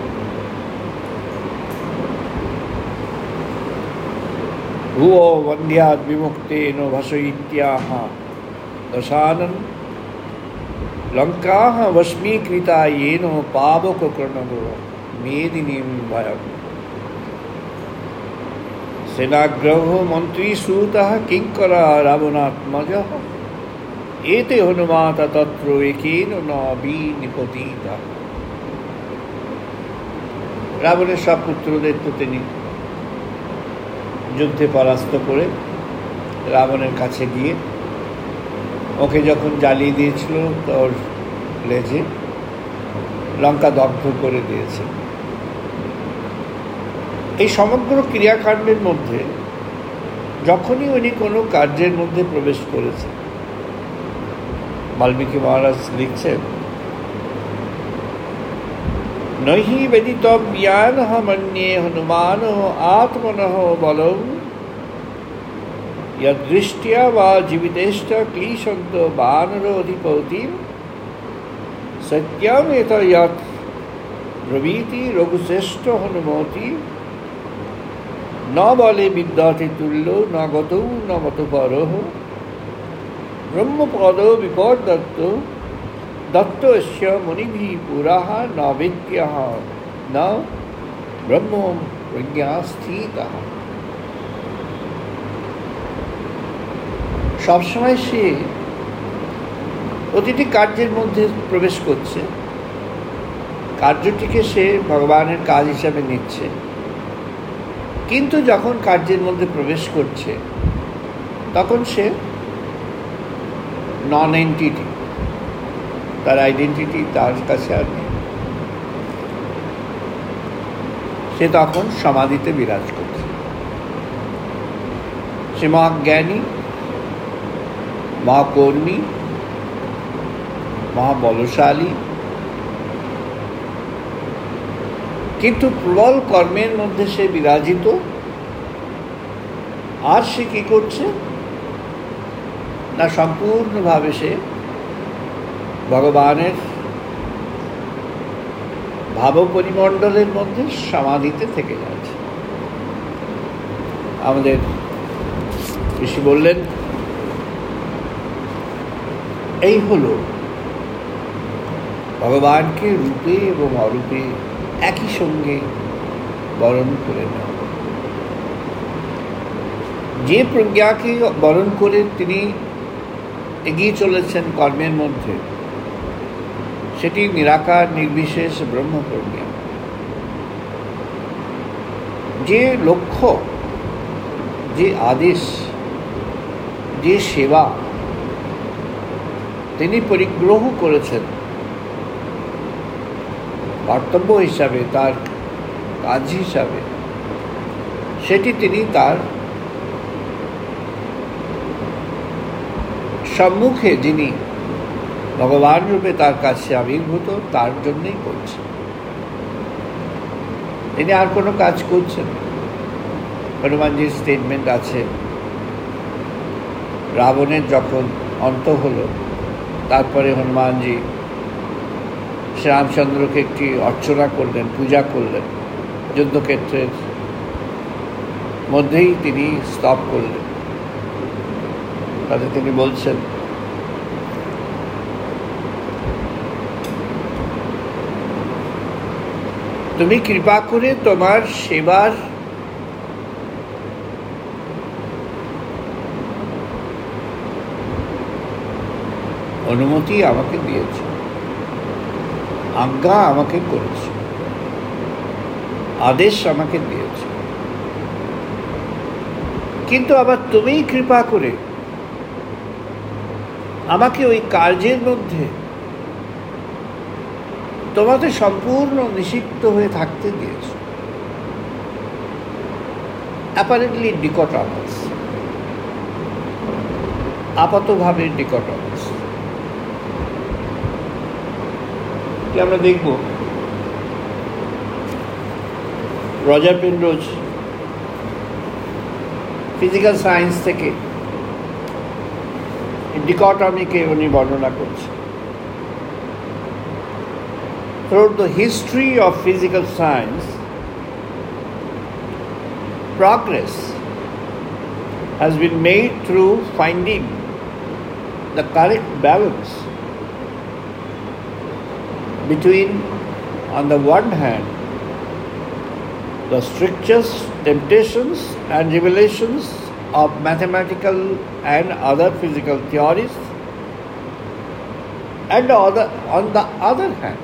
ভুয়ো বন্ধ্যাদ বিমুক্তেন ভাসয়িত্যাহ দশানন লঙ্কাহ ভস্মীকৃতা येन পাবক কর্ণগো মেদিনীম ভয়ম। সেনাগ্রহ মন্ত্রী সুতঃ কিঙ্করা রাবণাত্মজঃ এতে হনুমাতা তত্র একেন ন বিনিপতিতা। রাবণের সব পুত্রদের তো তিনি যুদ্ধে পরাস্ত করে রাবণের কাছে গিয়ে ওকে যখন জ্বালিয়ে দিয়েছিল, তোর লেজে লঙ্কা দগ্ধ করে দিয়েছে। এই সমগ্র ক্রিয়াকাণ্ডের মধ্যে যখনই উনি কোনো কার্যের মধ্যে প্রবেশ করেছে, বাল্মীকি মহারাজ লিখছেন, নহি বেদিতব্যানঃ মন্যে হনুমান আত্মনঃ বলম यदृष्ट्या वा जीवितेश्च क्लीशन्त वानरोऽधिपतिं सत्यम् एतत् ब्रवीति रघुश्रेष्ठ हनुमति न बले विद्याति तुल्यो न गतौ न मतपरः ब्रह्मपदो विपदत्तो दत्तस्य मुनिभिः पुरः न वेद्यः न ब्रह्म प्रज्ञास्थितः। সবসময় সে প্রতিটি কার্যের মধ্যে প্রবেশ করছে, কার্যটিকে সে ভগবানের কাজ হিসাবে নিচ্ছে, কিন্তু যখন কার্যের মধ্যে প্রবেশ করছে তখন সে নন এন্টিটি, তার আইডেন্টিটি তার কাছে আর নেই। সে তখন সমাধিতে বিরাজ করছে। সে মহাজ্ঞানী, মহাকর্মী, মহাবলশালী, কিন্তু প্রবল কর্মের মধ্যে সে বিরাজিত। আর সে কি করছে না, সম্পূর্ণভাবে সে ভগবানের ভাব পরিমণ্ডলের মধ্যে সমাধিতে থেকে যাচ্ছে। আমাদের ঋষি বললেন, এই হলো ভগবানকে রূপে এবং অরূপে একই সঙ্গে বরণ করে নেওয়া। যে প্রজ্ঞাকে বরণ করে তিনি এগিয়ে চলেছেন কর্মের মধ্যে, সেটি নিরাকার নির্বিশেষ ব্রহ্মপ্রজ্ঞা। যে লক্ষ্য, যে আদেশ, যে সেবা তিনি পরিগ্রহ করেছেন কর্তব্য হিসাবে, তার কাজ হিসাবে, সেটি তিনি তার সম্মুখে যিনি ভগবান রূপে তার কাছে আবির্ভূত, তার জন্যই করছেন। তিনি আর কোনো কাজ করছেন। হনুমানজির স্টেটমেন্ট আছে, রাবণের যখন অন্ত হলো, তারপরে হনুমানজি শ্রীরামচন্দ্রকে একটি অর্চনা করলেন, পূজা করলেন, যুদ্ধক্ষেত্রের মধ্যেই তিনি স্তব করলেন। তাতে তিনি বলছেন, তুমি কৃপা করে তোমার সেবার অনুমতি আমাকে দিয়েছে, আজ্ঞা আমাকে করেছে, আদেশ আমাকে দিয়েছে, কিন্তু আবার তুমিই কৃপা করে আমাকে ওই কার্যের মধ্যে তোমাকে সম্পূর্ণ নিষিদ্ধ হয়ে থাকতে দিয়েছে। অ্যাপারেন্টলি ডিকোটমাস, আপাতভাবে ডিকোটমাস। আমরা দেখব রজার পেনরোজ ফিজিক্যাল সায়েন্স থেকে ডিকোটমিকে উনি বর্ণনা করছেন। Throughout the history of physical science, progress has been made through finding the correct balance between, on the one hand, the strictest temptations and revelations of mathematical and other physical theories, and on the other hand,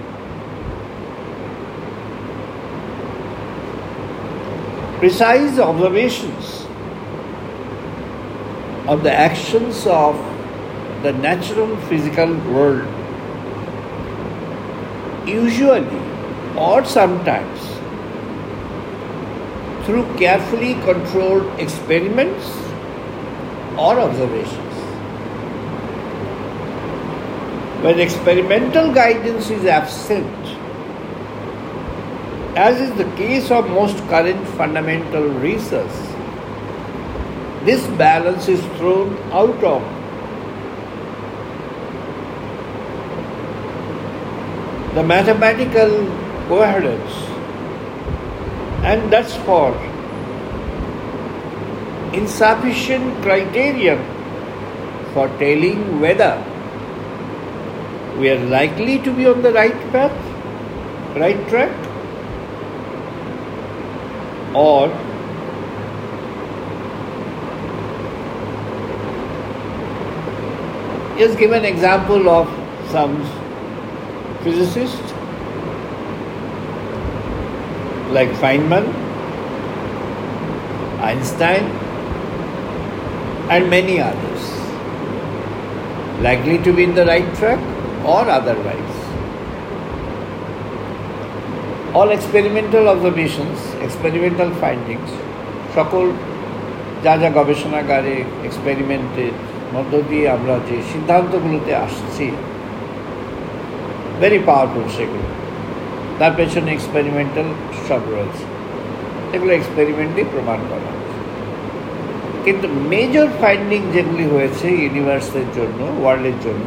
precise observations of the actions of the natural physical world, usually or sometimes through carefully controlled experiments or observations. When experimental guidance is absent, as is the case of most current fundamental research, this balance is thrown out of the mathematical coherence, and that's for insufficient criterion for telling whether we are likely to be on the right path, right track, or just give an example of some physicists like Feynman, Einstein, and many others, likely to be in the right track or otherwise. All experimental observations, experimental findings, সকল যা যা গবেষণাগারে এক্সপেরিমেন্টের মধ্য দিয়ে আমরা যে সিদ্ধান্তগুলোতে আসছি, very powerful সেগুলো, তার পেছনে এক্সপেরিমেন্টাল সব রয়েছে, এগুলো এক্সপেরিমেন্টই প্রমাণ করা হয়েছে। কিন্তু মেজর ফাইন্ডিং যেগুলি হয়েছে ইউনিভার্সের জন্য, ওয়ার্ল্ডের জন্য,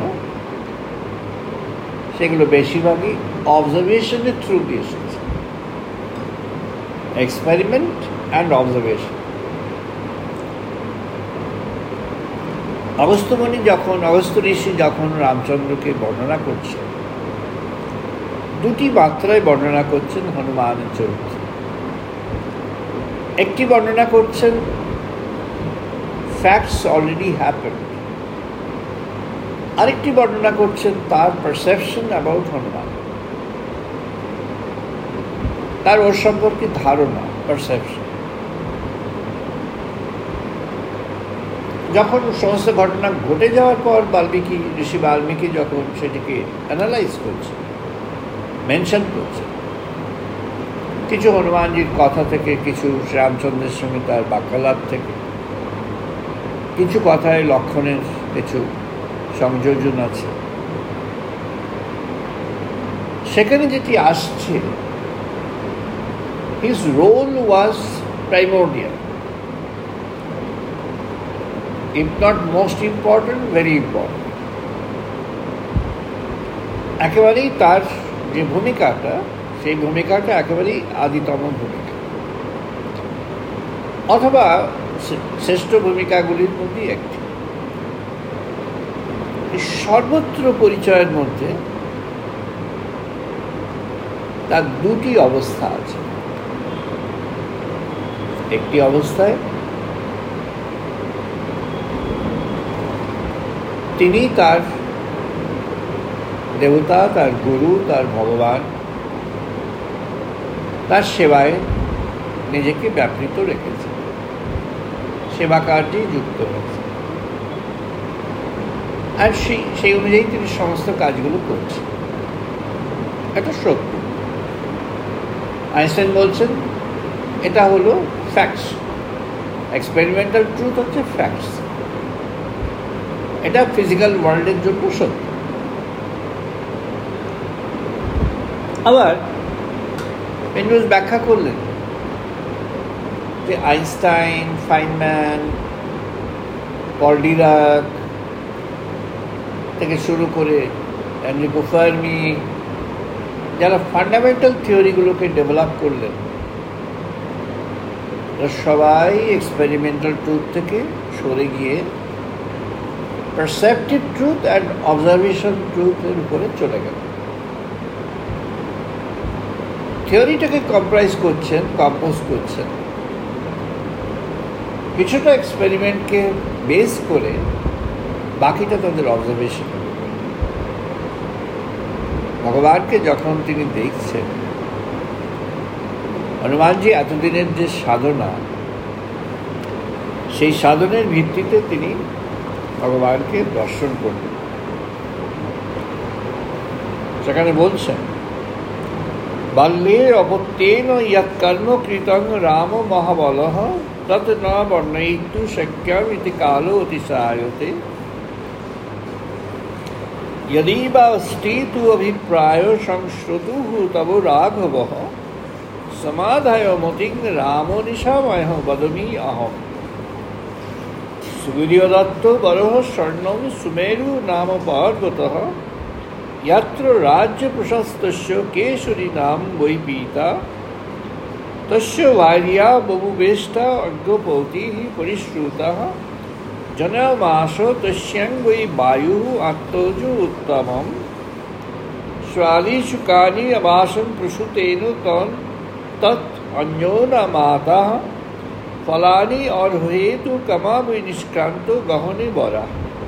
সেগুলো বেশিরভাগই অবজারভেশনের থ্রু দিয়ে এসেছে, এক্সপেরিমেন্ট অ্যান্ড অবজারভেশন। অগস্ত্য ঋষি যখন রামচন্দ্রকে বর্ণনা করছেন, দুটি মাত্রায় বর্ণনা করছেন হনুমানের চরিত্র। একটি বর্ণনা করছেন ফ্যাক্টস অলরেডি হ্যাপেন্ড, আরেকটি বর্ণনা করছেন তার পারসেপশন অ্যাবাউট হনুমান, তার ওর সম্পর্কে ধারণা, পারসেপশন। যখন সমস্ত ঘটনা ঘটে যাওয়ার পর ঋষি বাল্মীকি যখন সেটিকে অ্যানালাইজ করছে, মেনশন করছে, কিছু হনুমানজির কথা থেকে, কিছু শ্রীরামচন্দ্রের সঙ্গে তার বাক্যালাপ থেকে, কিছু কথায় লক্ষণের কিছু সংযোজন আছে, সেখানে যেটি আসছে, his role was primordial, if not most important, very important. একেবারেই তার যে ভূমিকাটা, সেই ভূমিকাটা একেবারেই আদিতম ভূমিকা, অথবা শ্রেষ্ঠ ভূমিকাগুলির মধ্যেই একটি। সর্বত্র পরিচয়ের মধ্যে তার দুটি অবস্থা আছে। একটি অবস্থায় তিনি তার দেবতা, তার গুরু, তার ভগবান, তার সেবায় নিজেকে ব্যাপৃত রেখেছে, সেবা কার্যে যুক্ত হয়েছে, আর সেই অনুযায়ী তিনি সমস্ত কাজগুলো করছেন। এটা সত্য। আইনস্টাইন বলছেন এটা হলো ফ্যাক্টস, এক্সপেরিমেন্টাল ট্রুথ হচ্ছে ফ্যাক্টস। এটা ফিজিক্যাল ওয়ার্ল্ডের জন্য সত্য। আবার পেনরোজ ব্যাখ্যা করলেন যে আইনস্টাইন, ফাইনম্যান, পল ডিরাক থেকে শুরু করে এনরিকো ফার্মি, যারা ফান্ডামেন্টাল থিওরিগুলোকে ডেভেলপ করলেন, সবাই এক্সপেরিমেন্টাল ট্রুথ থেকে সরে গিয়ে পারসেপটিভ ট্রুথ অ্যান্ড অবজারভেশন ট্রুথের উপরে চলে গেল। থিওরিটাকে কম্প্রাইজ করছেন, কম্পোজ করছেন, কিছুটা এক্সপেরিমেন্টকে বেস করে, বাকিটা তাদের অবজারভেশন। ভগবানকে যখন তিনি দেখছেন, হনুমানজি এতদিনের যে সাধনা, সেই সাধনের ভিত্তিতে তিনি ভগবানকে দর্শন করলেন। সেখানে বলছেন, বাল্যে অপত্যেন ইয়ৎ কর্ম কৃতং রাম মহাবলঃ তৎ ন বর্ণয়িতুঃ শক্যম ইতি কালো অতিশায়তে यदि वास्ति तु अभिप्रायो संश्रुतुः तव राघवः समाधाय मतिं रामो निशामयः वदमि अहम्। सूर्यदत्त बरः स्वर्णं सुमेरु नाम पर्वतः यत्र राज्य प्रशस्तस्य केशरी नाम वै पीता तस्य भार्या बभुवेष्टा अग्रपौतिः परिश्रुतः जनमास तस्यां वै वायुः आत्तोजो उत्तमम् श्वालिशुकानि अवासं प्रसूतेन तत् अन्यो न माता फलानि अर्हेतु कमा वै निष्क्रान्तो गहने वरा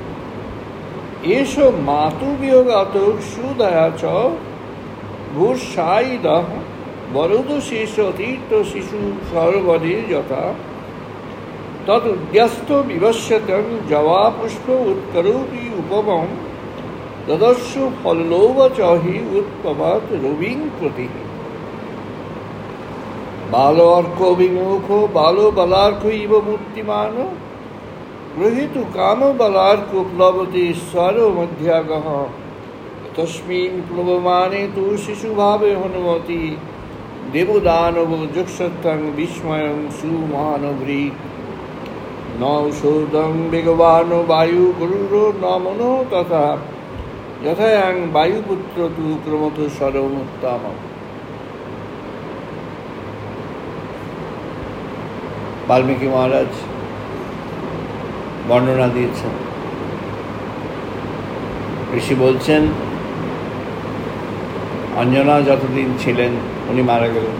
एष मातुवियोगातो सुदया च भूर्षायिदः वरुदो शेषतीर्थ शिशु सर्वदे यथा तदुद्यस्तो विवश्यतं जवा पुष्प उत्करोति उपमं ददर्शु फल्लोव च हि उत्पमत् रविं प्रति बालो अर्को विमुखो बालो बलार्को इव मूर्तिमान गृहीतु कामो बलार्को प्लवते स्वरो मध्यागः तस्मिन् प्लवमाने तु शिशुभावे हनुमति देवदानव जुक्षतं विस्मयं सुमानव्रीत् नौषधं वेगवानो वायु गुरुरो न मनो तथा यथायां वायुपुत्र तु क्रमतो सर्वमुत्तमम्। বাল্মীকি মহারাজ বর্ণনা দিয়েছেন। ঋষি বলছেন, অঞ্জনা যতদিন ছিলেন উনি মারা গেলেন।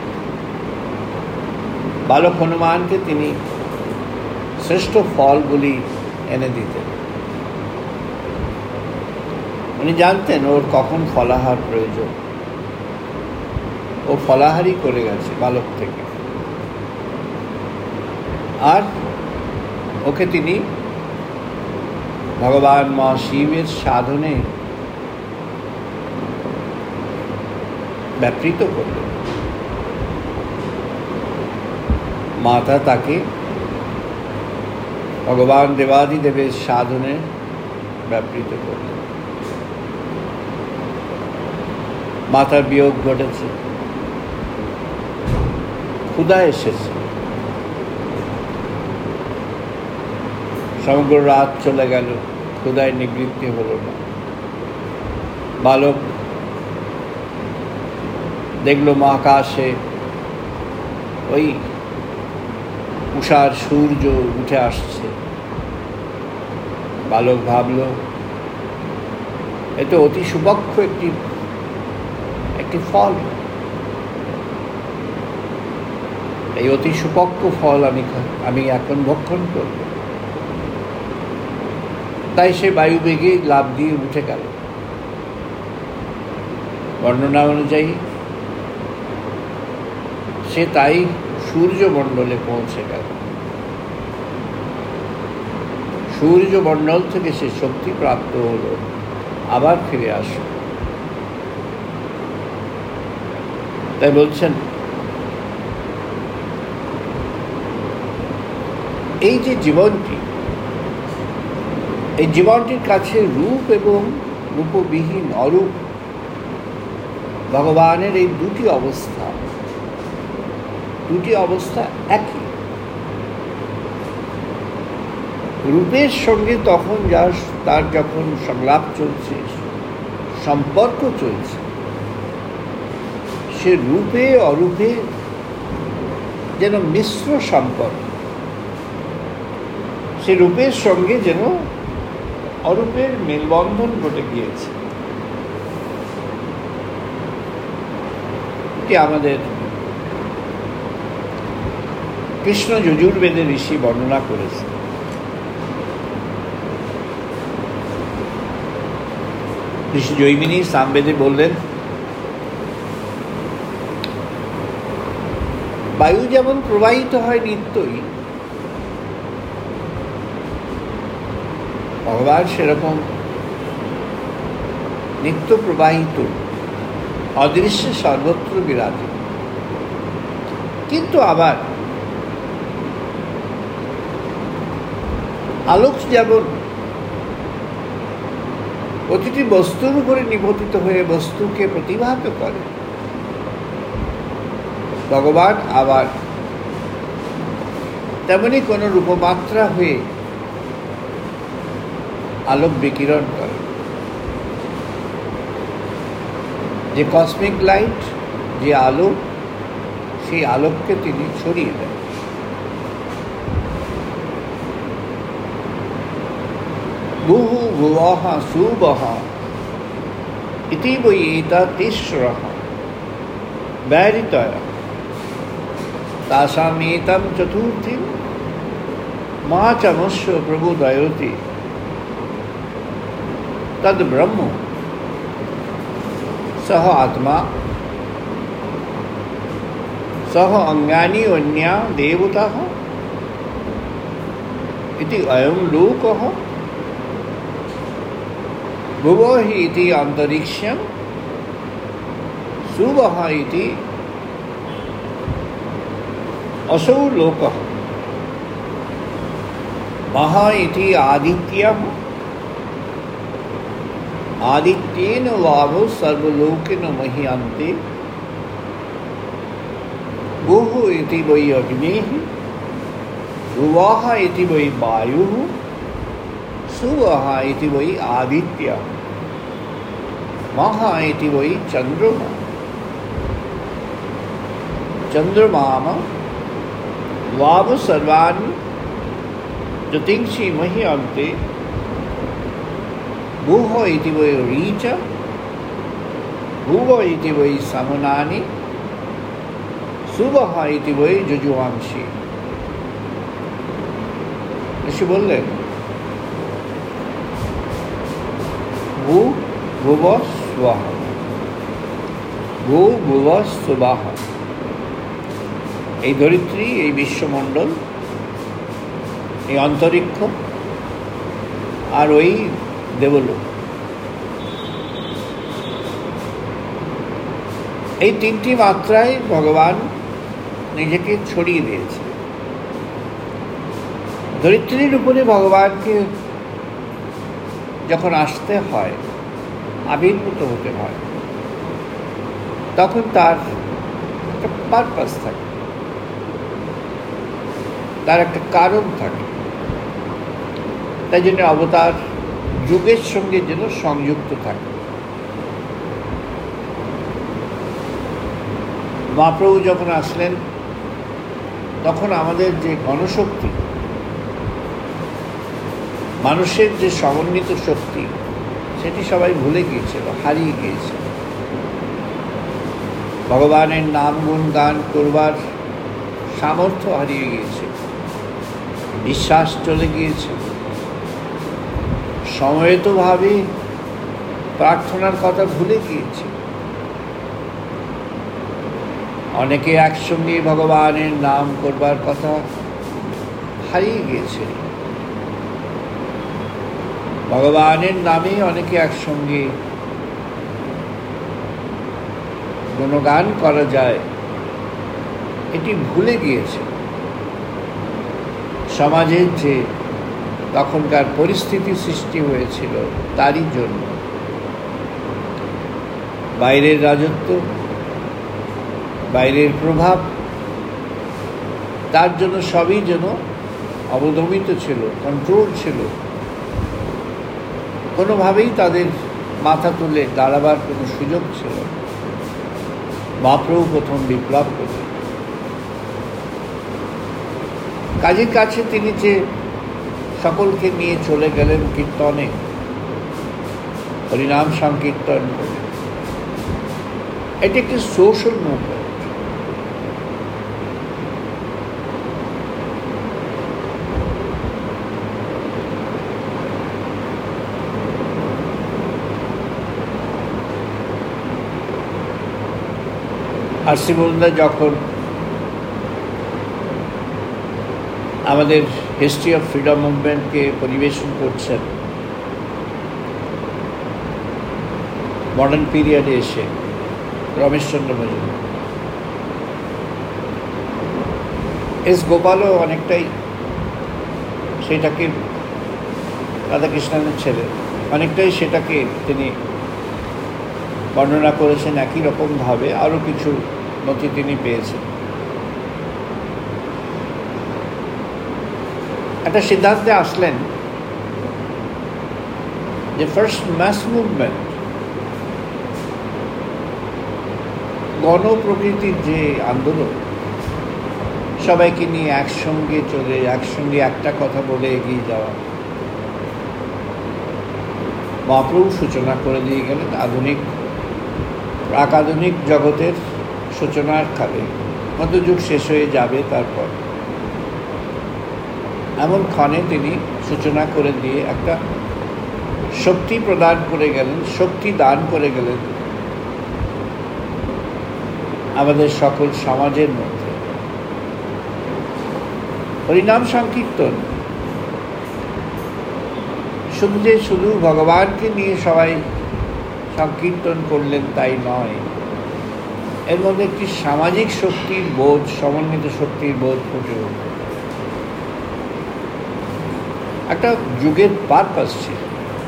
বালক হনুমানকে তিনি শ্রেষ্ঠ ফলগুলি এনে দিতেন। উনি জানতেন ওর কখন ফলাহার প্রয়োজন, ও ফলাহারই করে গেছে বালক থেকে। আর ওকে তিনি ভগবান মহাশিবের সাধনে ব্যাপৃত করলেন। মাতা তাকে ভগবান দেবাদিদেবের সাধনে ব্যাপৃত করলেন। মাতার বিয়োগ ঘটেছে, ক্ষুধা এসেছে, সমগ্র রাত চলে গেল, ক্ষুধায় নিবৃত্তি হলো না। বালক দেখলো মহাকাশে ওই উষার সূর্য উঠে আসছে। বালক ভাবল এ তো অতি সুপক্ষ একটি ফল, এই অতি সুপক্ষ ফল আমি এখন ভক্ষণ করব। তাই সে বায়ুবেগে লাফ দিয়ে উঠে গেল। বর্ণনা অনুযায়ী সে তাই সূর্যমণ্ডলে পৌঁছে গেল। সূর্যমণ্ডল থেকে সে শক্তি প্রাপ্ত হলো, আবার ফিরে আসলো। তাই বলছেন এই যে জীবনটি, এই জীবনটির কাছে রূপ এবং রূপবিহীন অরূপ ভগবানের এই দুটি অবস্থা একই। রূপের সঙ্গে তখন তার যখন সংলাপ চলছে, সম্পর্ক চলছে, সে রূপে অরূপে যেন মিশ্র সম্পর্ক। সে রূপের সঙ্গে যেন অরূপের মেলবন্ধন ঘটে গিয়েছে। এটি আমাদের কৃষ্ণ যজুর্বেদের ঋষি বর্ণনা করেছে। ঋষি জৈমিনী সামবেদে বললেন, বায়ু যেমন প্রবাহিত হয় নিত্যই, ভগবান সেরকম নিত্য প্রবাহিত, অদৃশ্য সর্বত্র বিরাজ। কিন্তু আবার আলোক যেমন প্রতিটি বস্তুর উপরে নিবন্ধিত হয়ে বস্তুকে প্রতিভাত করে, ভগবান আবার তেমনি কোন রূপমাত্রা হয়ে আলোক বিকিরণ করে। যে কসমিক লাইট, যে আলো, সেই আলোককে তিনি ছড়িয়ে দেন। ভুঃ ভুবঃ সুবঃ ইতি বৈ এততিস্রঃ ব্যাহৃতয়ঃ তাসামেতং চতুর্থীং মাচমস্য প্রবোদয়তি তদ ব্রহ্ম সহ আত্মা সহ অঙ্গানি অন্যা দেবতাঃ ইতি অয়ং লোকঃ ভুবঃ ইতি অন্তরিক্ষং সুবঃ ইতি असौ लोकः महा इति आदित्यः आदित्येन वावो सर्वलोकेन मह्यन्ते भुः इति वै अग्निः भुवः इति वै वायुः सुवः इति वै आदित्यः महा इति वै चन्द्रमा चन्द्रमाम वाव सर्वाणि ज्योतिंषि मह्यन्ते भुः इति वै ऋच भुव इति वै समनानि सुवः इति वै जुजुवांसि। ऋषि बोललेन भू ভুব স্বঃ, ভূ ভুব স্বঃ। এই ধরিত্রী, এই বিশ্বমণ্ডল, এই অন্তরিক্ষ আর ওই দেবলোক, এই তিনটি মাত্রায় ভগবান নিজেকে ছড়িয়ে দিয়েছে। ধরিত্রীর উপরে ভগবানকে যখন আসতে হয়, আবির্ভূত হতে হয়, তখন তার একটা পারপাস থাকে, তার একটা কারণ থাকে। তাই জন্য অবতার যুগের সঙ্গে যেন সংযুক্ত থাকে। মহাপ্রভু যখন আসলেন, তখন আমাদের যে গণশক্তি, মানুষের যে সমন্বিত শক্তি, সেটি সবাই ভুলে গিয়েছিল, হারিয়ে গিয়েছিল। ভগবানের নাম গুণ গান করবার সামর্থ্য হারিয়ে গিয়েছে, বিশ্বাস চলে গিয়েছে, সমবেতভাবে প্রার্থনার কথা ভুলে গিয়েছে। অনেকে একসঙ্গে ভগবানের নাম করবার কথা হারিয়ে গিয়েছে। ভগবানের নামে অনেকে একসঙ্গে গুণগান করা যায়, এটি ভুলে গিয়েছে। সমাজের যে তখনকার পরিস্থিতি সৃষ্টি হয়েছিল, তারই জন্য বাইরের রাজত্ব, বাইরের প্রভাব, তার জন্য সবই যেন অবদমিত ছিল, কন্ট্রোল ছিল। কোনোভাবেই তাদের মাথা তুলে দাঁড়াবার কোনো সুযোগ ছিল না। মহাপ্রভু প্রথম বিপ্লব করলেন। কাজের কাছে তিনি যে সকলকে নিয়ে চলে গেলেন কীর্তনে, হরিনাম সংকীর্তন করলেন। এটি একটি সোশ্যাল মুভমেন্ট। আর শ্রীমন্দা যখন আমাদের হিস্ট্রি অফ ফ্রিডম মুভমেন্টকে পরিবেশন করছেন, মডার্ন পিরিয়ডে এসে রমেশচন্দ্র মজুমদার, এস গোপালও অনেকটাই সেটাকে, রাধাকৃষ্ণনের ছেলে, অনেকটাই সেটাকে তিনি বর্ণনা করেছেন একই রকমভাবে। আরও কিছু নথি তিনি পেয়েছেন। একটা সিদ্ধান্তে আসলেন যে ফার্স্ট ম্যাস মুভমেন্ট, গণপ্রকৃতির যে আন্দোলন, সবাইকে নিয়ে একসঙ্গে চলে, একসঙ্গে একটা কথা বলে এগিয়ে যাওয়া, মহাপ্রভু সূচনা করে দিয়ে গেলেন। প্রাক-আধুনিক জগতের সূচনার কালে মধ্যযুগ শেষ হয়ে যাবে, তারপর এমন ক্ষণে তিনি সূচনা করে দিয়ে একটা শক্তি প্রদান করে গেলেন, শক্তি দান করে গেলেন আমাদের সকল সমাজের মধ্যে। হরিনাম সংকীর্তন শুধু ভগবানকে নিয়ে সবাই সংকীর্তন করলেন তাই নয়, এর মধ্যে একটি সামাজিক শক্তির বোধ, সমন্বিত শক্তির বোধ ফুটে উঠল। একটা যুগের পারপাস ছিল,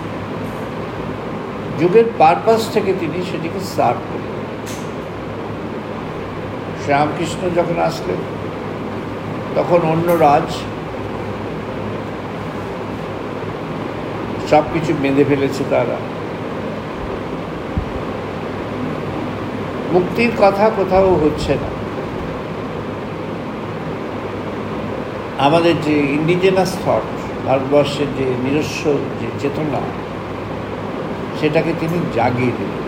যুগের পারপাস থেকে তিনি সেটিকে স্টার্ট করলেন। শ্রীরামকৃষ্ণ যখন আসলেন, তখন অন্য রাজ সব কিছু বেঁধে ফেলেছে। তারা মুক্তির কথা কোথাও হচ্ছে না। আমাদের যে ইন্ডিজেনাস থট, ভারতবর্ষের যে নিজস্ব যে চেতনা, সেটাকে তিনি জাগিয়ে দিলেন।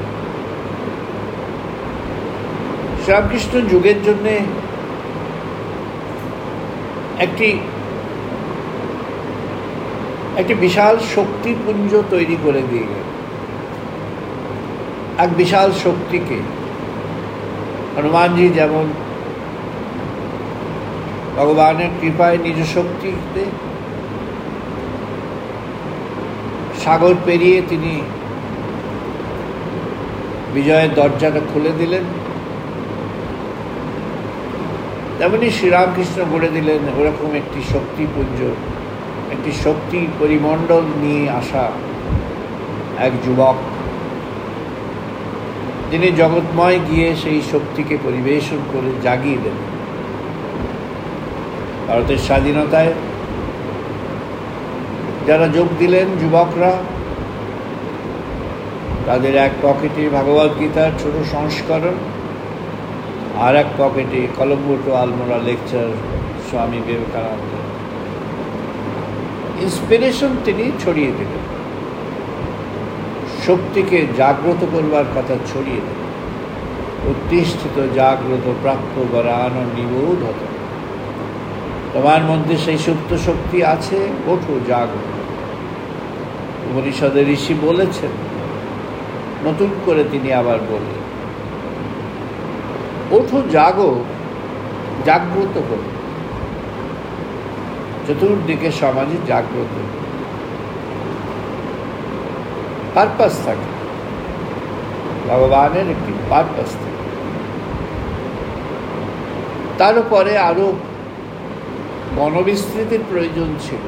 শ্রীরামকৃষ্ণ যুগের জন্যে একটি বিশাল শক্তিপুঞ্জ তৈরি করে দিয়ে গেলেন। এক বিশাল শক্তিকে, হনুমানজি যেমন ভগবানের কৃপায় নিজ শক্তিতে সাগর পেরিয়ে তিনি বিজয়ের দরজাটা খুলে দিলেন, তেমনি শ্রীরামকৃষ্ণ গড়ে দিলেন ওরকম একটি শক্তিপুঞ্জ, একটি শক্তি পরিমণ্ডল নিয়ে আসা এক যুবক, যিনি জগৎময় গিয়ে সেই শক্তিকে পরিবেশন করে জাগিয়ে দেন। ভারতের স্বাধীনতায় যারা যোগ দিলেন যুবকরা, তাদের এক পকেটে ভগবদ গীতার ছোট সংস্করণ, আর এক পকেটে Colombo two Almora lecture Swami Vivekananda. Inspiration তিনি ছড়িয়ে দিলেন, শক্তিকে জাগ্রত করবার কথা ছড়িয়ে দিলেন। উত্তিষ্ঠিত জাগ্রত প্রাপ্য বরান নিবোধত, তোমার মধ্যে সেই সুপ্ত শক্তি আছে, ওঠো জাগ্রত। উপনিষদের ঋষি বলেছেন, নতুন করে তিনি আবার বললেন, ওঠো জাগো, জাগ্রত হো। চতুর্দিকে সমাজে জাগ্রত পারপাস থাকে, ভগবানের একটি পারপাস থাকে। তার উপরে আরো মনোবিস্তৃতির প্রয়োজন ছিল।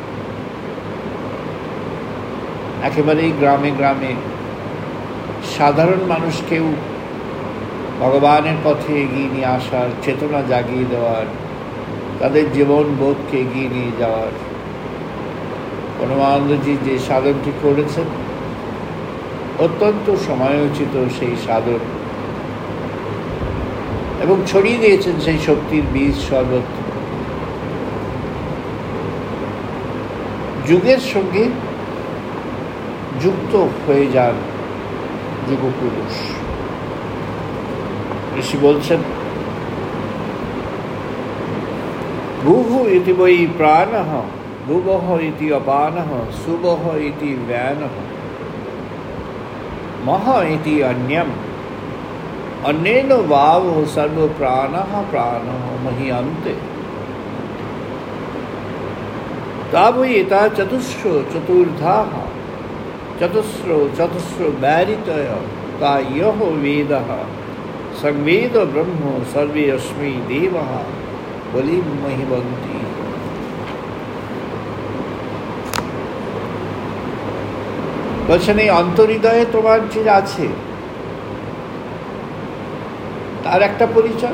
একেবারেই গ্রামে গ্রামে সাধারণ মানুষকেও ভগবানের পথে এগিয়ে নিয়ে আসার, চেতনা জাগিয়ে দেওয়ার, তাদের জীবন বোধকে এগিয়ে নিয়ে যাওয়ার পরমানন্দজি যে সাধনটি করেছেন, অত্যন্ত সময়োচিত সেই সাধন, এবং ছড়িয়ে দিয়েছেন সেই শক্তির বীজ সর্বত্র। যুগের সঙ্গে যুক্ত হয়ে যান যুগপুরুষ। ঋষি বলছেন, ভূঃ ইতি বৈ প্রাণঃ, ভুবঃ ইতি অপানঃ, শুভঃ ইতি ব্যানঃ, মহ ইতি অন্যম, অন্যেন ভাব সর্ব প্রাণঃ প্রাণঃ মহীয়ন্তে। তাবৈতা চতুষ্র চতুর্ধাঃ, চতুস্র চতুস্র ব্যারিতয়, তা ইয়ঃ বেদঃ সংবেদ ব্রহ্ম সর্বে অস্মি দেবঃ বলিম মহিবন্তি। বলছেন, এই অন্তর্হৃদয়ে তোমার যে আছে তার একটা পরিচয়,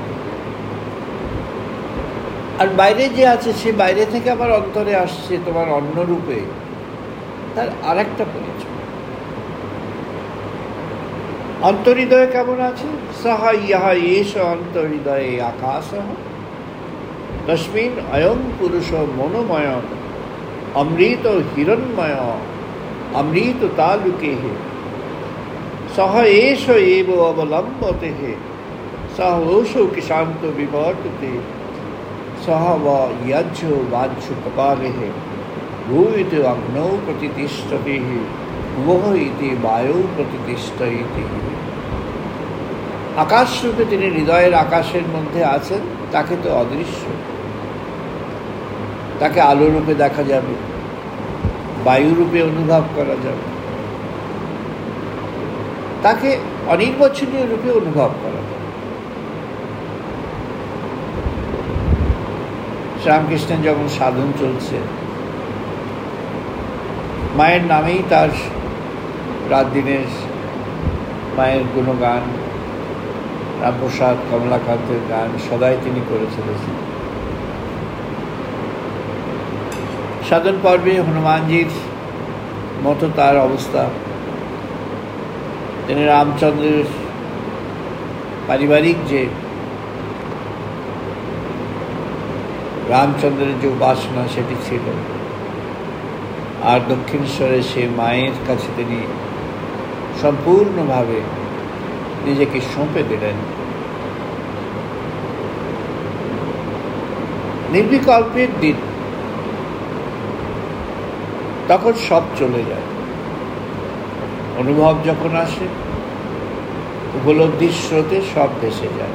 আর বাইরে যে আছে সে বাইরে থেকে আবার অন্তরে আসছে তোমার অন্য রূপে, তার আর একটা পরিচয়। অন্তর্হৃদয়ে কেমন আছে? সাহা ইহা এষ অন্তর্হৃদয়ে আকাশঃ, তস্মিন অয়ং পুরুষ মনোময়, অমৃত হিরণ্ময়, অমৃত তালুকে, সহ এষ এব অবলম্বতে, সহ ওষো কিশান্ত বিবর্ততে, সহ যজ্ঞ বাহ্য কপালে, ভূয়িতে অগ্নৌ প্রতিষ্ঠতে, ভুবঃ ইতি বায়ৌ প্রতিষ্ঠয়িতে। আকাশরূপে তিনি হৃদয়ের আকাশের মধ্যে আছেন, তাকে তো অদৃশ্য, তাকে আলোরূপে দেখা যাবে, বায়ুরূপে অনুভব করা যাবে, তাকে অনির্বচনীয় রূপে অনুভব করা যাবে। শ্রীরামকৃষ্ণের যখন সাধন চলছে, মায়ের নামেই তার রাত দিনের মায়ের গুণগান, রামপ্রসাদ কমলাকান্তের গান সদাই তিনি করে চলেছেন। সাধন পর্বে হনুমানজির মতো তার অবস্থা। তিনি রামচন্দ্রের পারিবারিক যে রামচন্দ্রের যে উপাসনা সেটি ছিল, আর দক্ষিণেশ্বরে সে মায়ের কাছে তিনি সম্পূর্ণভাবে নিজেকে সঁপে দিলেন। নির্বিকল্পের দিন, তখন সব চলে যায়। অনুভব যখন আসে, উপলব্ধির স্রোতে সব ভেসে যায়।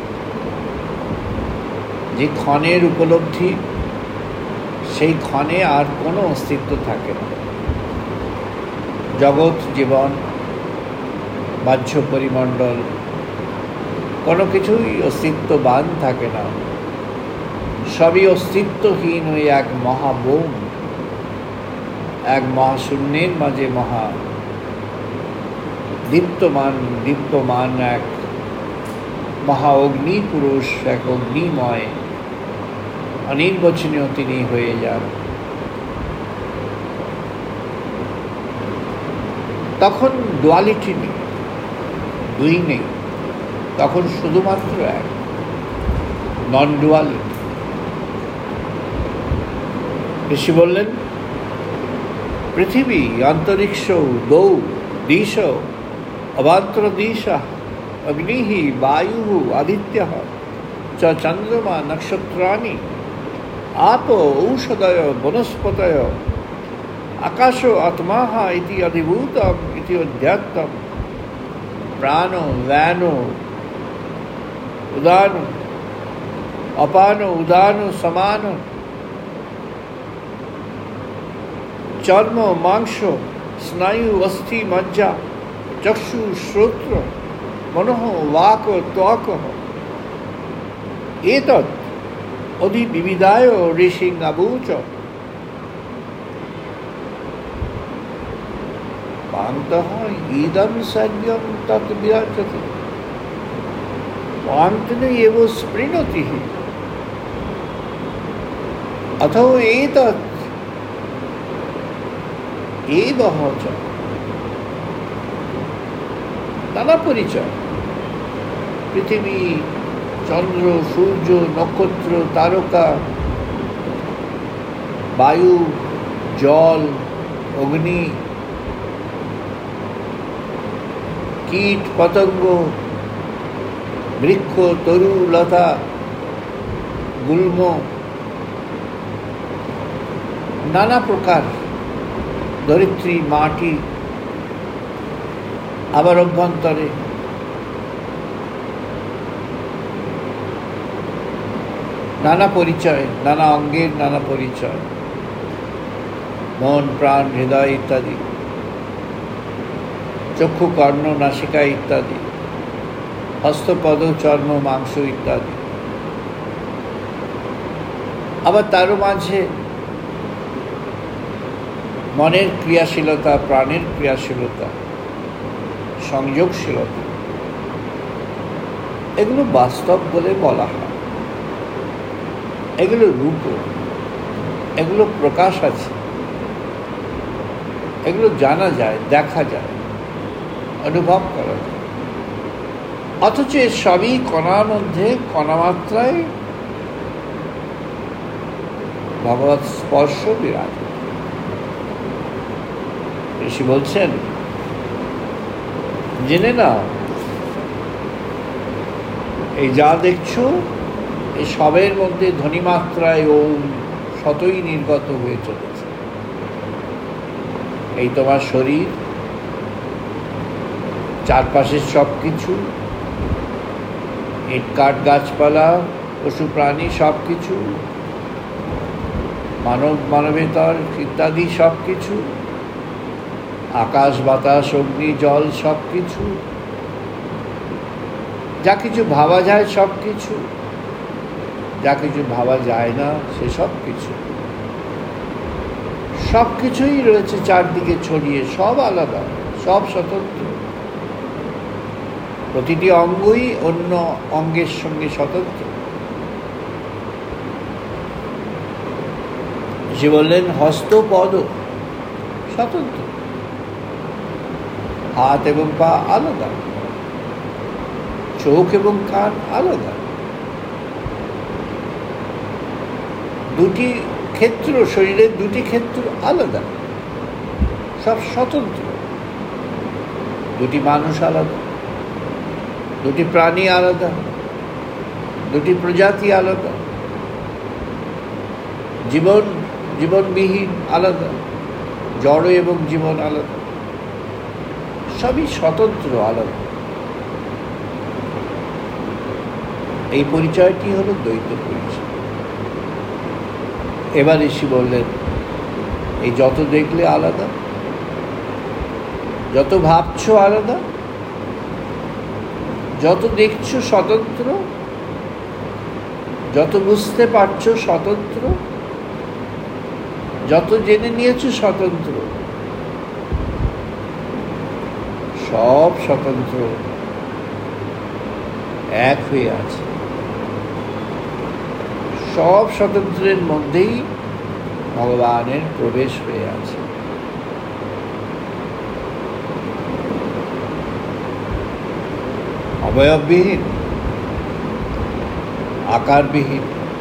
যে ক্ষণের উপলব্ধি, সেই ক্ষণে আর কোনো অস্তিত্ব থাকে না। জগৎ, জীবন, বাহ্য পরিমণ্ডল, কোনো কিছুই অস্তিত্ববান থাকে না। সবই অস্তিত্বহীন ওই এক মহাবোম, এক মহাশূন্যের মাঝে দীপ্যমান এক মহা অগ্নি পুরুষ, এক অগ্নিময় অনির্বচনীয় তিনি হয়ে যান। তখন ডুয়ালিটি নেই, দুই নেই, তখন শুধুমাত্র এক, নন ডুয়ালিটি। ঋষি বললেন, পৃথিবী, অন্তরিক্ষ, দৌ দিশ, অবান্তর দিশ, অগ্নি, বায়ু, আদিত্য চ চন্দ্রমা নক্ষত্রাণি, আপ ঔষধয় বনস্পতয়, আকাশ আত্মা ইতি অধিভূতম ইতি অধ্যাত্মম, প্রাণ ব্যান উদান অপান উদান সমান, চর্ম মাংস স্নায়ু অস্থি মজ্জা চক্ষু শ্রোত্র মনঃ বাক ত্বক, এতৎ অধিবিবিধায় ঋষিং অবুচ, পান্তঃ ইদং সর্বং তৎ বিরাজতে, পান্তঃ এব স্পৃণোতি, অথো এতৎ এবহ চ। নানা পরিচয়, পৃথিবী, চন্দ্র, সূর্য, নক্ষত্র, তারকা, বায়ু, জল, অগ্নি, কীট পতঙ্গ, বৃক্ষ, তরু, লতা, গুল্ম, নানা প্রকার ধরিত্রী, মাটি, আবার অভ্যন্তরে নানা পরিচয়, নানা অঙ্গের নানা পরিচয়, মন, প্রাণ, হৃদয় ইত্যাদি, চক্ষু, কর্ণ, নাসিকা ইত্যাদি, হস্তপদ, চর্ম, মাংস ইত্যাদি। আবার তারও মাঝে মনের ক্রিয়াশীলতা, প্রাণের ক্রিয়াশীলতা, সংযোগশীলতা, এগুলো বাস্তব বলে বলা হয়। এগুলো রূপ, এগুলো প্রকাশ আছে, এগুলো জানা যায়, দেখা যায়, অনুভব করা যায়। অথচ এর সবই কণার মধ্যে, কণামাত্রায় ভগবৎ স্পর্শ বিরাজ। ঋষি বলছেন, জেনে নাও, এই যা দেখছো, এই সবের মধ্যে ধ্বনিমাত্রায় ওম শতই নির্গত হয়ে চলেছে। এই তোমার শরীর, চারপাশের সব কিছু, ইট কাঠ গাছপালা, পশু প্রাণী সব কিছু, মানব মানবেতর ইত্যাদি সব কিছু, আকাশ বাতাস অগ্নি জল সব কিছু, যা কিছু ভাবা যায় সব কিছু, যা কিছু ভাবা যায় না সেসব কিছু, সব কিছুই রয়েছে চারদিকে ছড়িয়ে, সব আলাদা, সব স্বতন্ত্র, প্রতিটি অঙ্গই অন্য অঙ্গের সঙ্গে স্বতন্ত্র। সে বললেন, হস্ত পদ স্বতন্ত্র, হাত এবং পা আলাদা, চোখ এবং কান আলাদা, দুটি ক্ষেত্র, শরীরের দুটি ক্ষেত্র আলাদা, সব স্বতন্ত্র। দুটি মানুষ আলাদা, দুটি প্রাণী আলাদা, দুটি প্রজাতি আলাদা, জীবনবিহীন আলাদা, জড় এবং জীবন আলাদা। সবই স্বতন্ত্র, আলাদা। এই পরিচয়টি হলো দ্বৈত পরিচয়। এবার ঋষি বললেন, এই যত দেখলে আলাদা, যত ভাবছো আলাদা, যত দেখছো স্বতন্ত্র, যত বুঝতে পারছো স্বতন্ত্র, যত জেনে নিয়েছো স্বতন্ত্র, সব স্বতন্ত্র এক হয়ে আছে। সব স্বতন্ত্রের মধ্যেই ভগবানের প্রবেশ হয়ে আছে। অবয়ববিহীন, আকারবিহীন,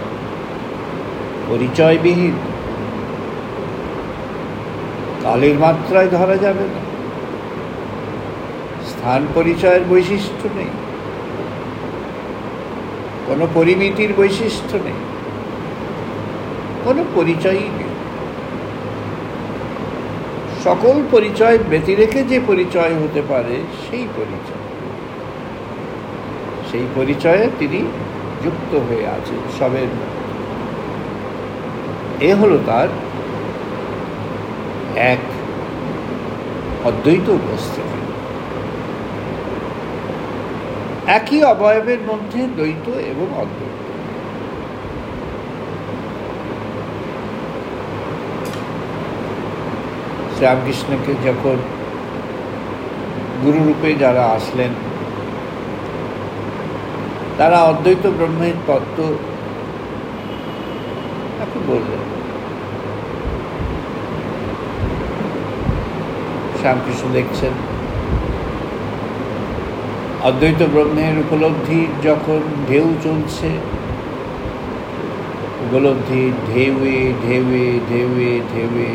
পরিচয়বিহীন, কালের মাত্রায় ধরা যাবে না, স্থান পরিচয়ের বৈশিষ্ট্য নেই, কোনো পরিমিতির বৈশিষ্ট্য নেই, কোনো পরিচয়ই নেই। সকল পরিচয় ব্যতিরেকে যে পরিচয় হতে পারে সেই পরিচয়, সেই পরিচয়ে তিনি যুক্ত হয়ে আছেন সবের মধ্যে। এ হলো তার এক অদ্বৈত উপস্থিতি। একই অবয়বের মধ্যে দ্বৈত এবং অদ্বৈত। শ্রীরামকৃষ্ণকে যখন গুরুরূপে যারা আসলেন, তারা অদ্বৈত ব্রহ্মের তত্ত্ব তাকে বললেন। শ্রীরামকৃষ্ণ দেখছেন অদ্বৈত ব্রহ্মের উপলব্ধির যখন ঢেউ চলছে, উপলব্ধির ঢেউয়ে ঢেউয়ে ঢেউয়ে ঢেউয়ে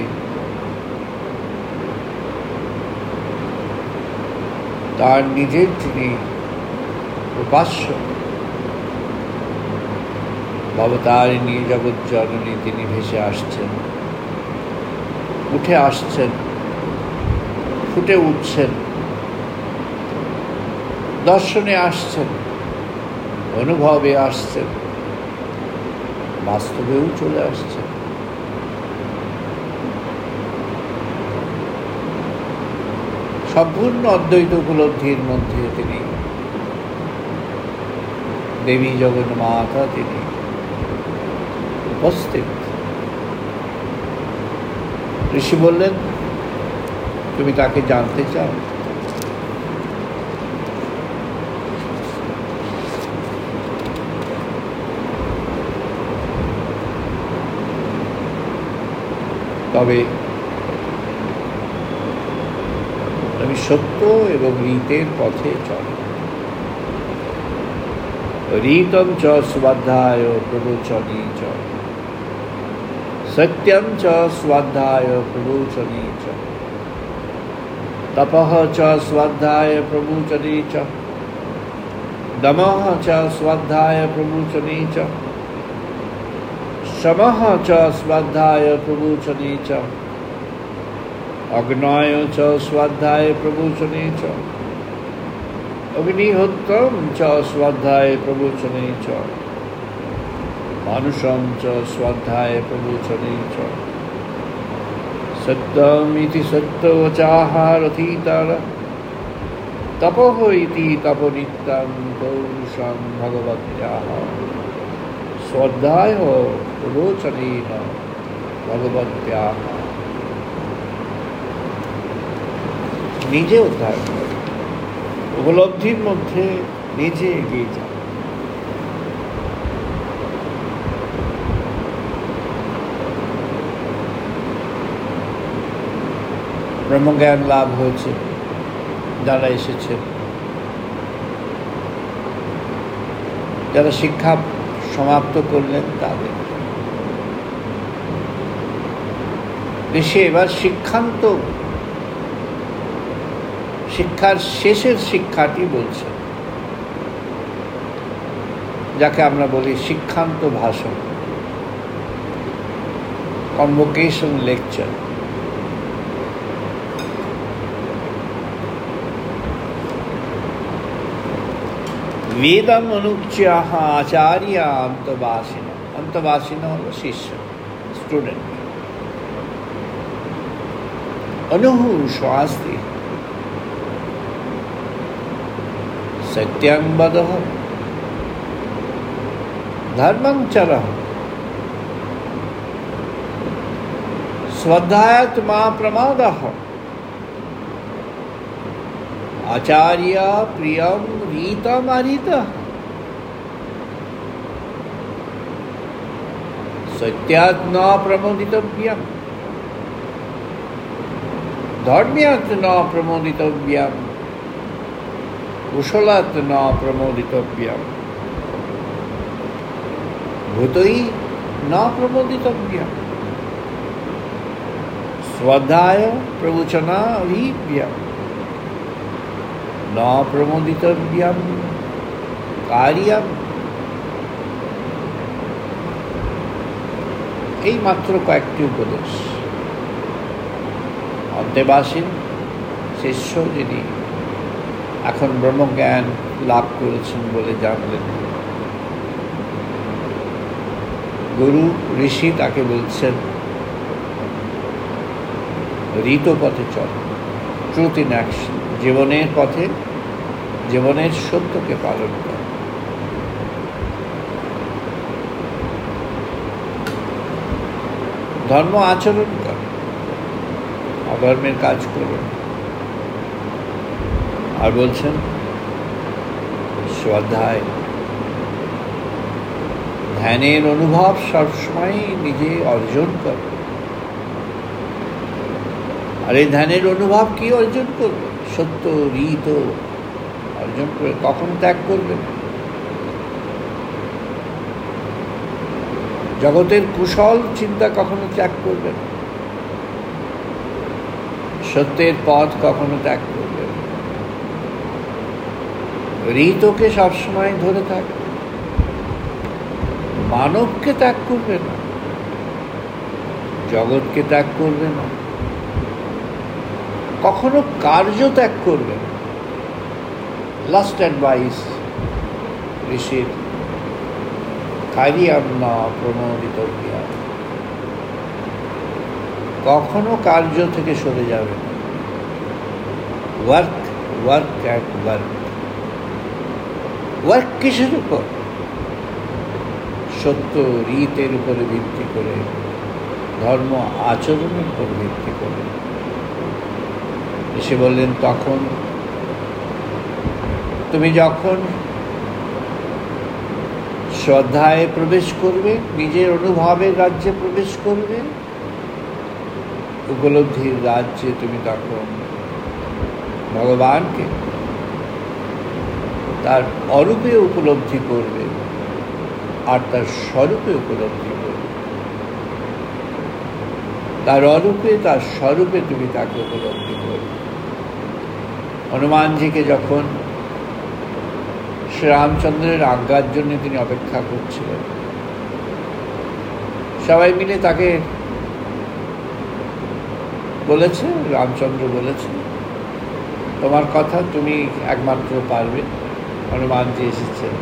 তার নিজের তিনি উপাস্য ভবতারিণী জগৎ জননী তিনি ভেসে আসছেন, উঠে আসছেন, ফুটে উঠছেন, দর্শনে আসছেন, অনুভবে আসছেন, বাস্তবেও চলে আসছেন। সম্পূর্ণ অদ্বৈত উপলব্ধির মধ্যে তিনি দেবী জগন্মাতা তিনি উপস্থিত। ঋষি বললেন, তুমি তাকে জানতে চাও? তবে তুমি সত্য এবং রীতের পথে চলো। রীতম চ স্বাধ্যায় প্রবোচনী চ, সত্যম চ স্বাধ্যায় প্রবোচনী চ, তপঃ চ স্বাধ্যায় প্রবোচনী চ, দমঃ চ স্বাধ্যায় প্রবোচনী চ, শমঃ চ স্বাধ্যায় প্রবোচনী চ, অগ্নয় চ স্বাধ্যায় প্রবোচনী চ, অগ্নিহোত্রম চ স্বাধ্যায় প্রবোচনী চ, মানুষম চ স্বাধ্যায় প্রবোচনী চ, সত্যমিতি সত্যবচাহারথিতর, তপঃ ইতি তপনিত্যং পৌরুষং ভগবত্যাহ, স্বাধ্যায় প্রবোচনেন ভগবত্যাহ। নিজে উদ্ধার করে, উপলব্ধির মধ্যে নিজে এগিয়ে যান। ব্রহ্মজ্ঞান লাভ হয়েছে যারা এসেছেন, যারা শিক্ষা সমাপ্ত করলেন তাদের দেশে এবার শিক্ষান্ত, শিক্ষার শেষের শিক্ষাটি বলছে, যাকে আমরা বলি শিক্ষান্ত ভাষণ, কনভোকেশন লেকচার। वेदम अनुच्याः आचार्य अंतवासिनो अंतवासिनो हलो शिष्य स्टूडेंट अनुः स्वास्ति सत्यं वदः धर्मं चरः स्वधायत मा प्रमादः आचार्य प्रियम रीतम अरीतः सत्यात् न प्रमोदितव्यम् धर्म्यात् न प्रमोदितव्यम् कुशलात् न प्रमोदितव्यम् भूतै न प्रमोदितव्यम् स्वाध्याय प्रवचनाभिभ्यम् न प्रमोदितव्यम् कार्यम् এই মাত্র কয়েকটি উপদেশ অন্তেবাসীন শিষ্য যিনি এখন ব্রহ্মজ্ঞান লাভ করেছেন বলে জানলেন, গুরু ঋষি তাকে বলছেন ঋত পথে চল, ট্রুথ ইন অ্যাকশন, জীবনের পথে জীবনের সত্যকে পালন কর। ধর্ম আচরণ কর, অধর্মের কাজ করো। আর বলছেন শ্রদ্ধায় ধ্যানের অনুভব সবসময় নিজে অর্জন কর। আর এই ধ্যানের অনুভব কি অর্জন করবে? সত্য ঋত অর্জন করে কখনো ত্যাগ করবে না। জগতের কুশল চিন্তা কখনো ত্যাগ করবে না। সত্যের পথ কখনো ত্যাগ করবে না। ঋতকে সবসময় ধরে থাকবে। মানবকে ত্যাগ করবে না, জগৎকে ত্যাগ করবে না, কখনো কার্য ত্যাগ করবে না। লাস্ট অ্যাডভাইস ঋষির, কার্যম ন প্রমোদিতব্যম, কখনো কার্য থেকে সরে যাবে না। Work work at work. Work কিসের উপর? সত্য রীতের উপরে ভিত্তি করে, ধর্ম আচরণের উপর ভিত্তি করে। এসে বললেন তখন তুমি যখন শ্রদ্ধায় প্রবেশ করবে, নিজের অনুভবের রাজ্যে প্রবেশ করবে, উপলব্ধির রাজ্যে তুমি তখন ভগবানকে তার অরূপে উপলব্ধি করবে আর তার স্বরূপে উপলব্ধি করবে। তার অরূপে তার স্বরূপে তুমি তাকে উপলব্ধি করবে। হনুমানজিকে যখন শ্রীরামচন্দ্রের আজ্ঞার জন্য তিনি অপেক্ষা করছিলেন, সবাই মিলে তাকে বলেছে, রামচন্দ্র বলেছে তোমার কথা তুমি একমাত্র পারবে। হনুমানজি এসেছেন,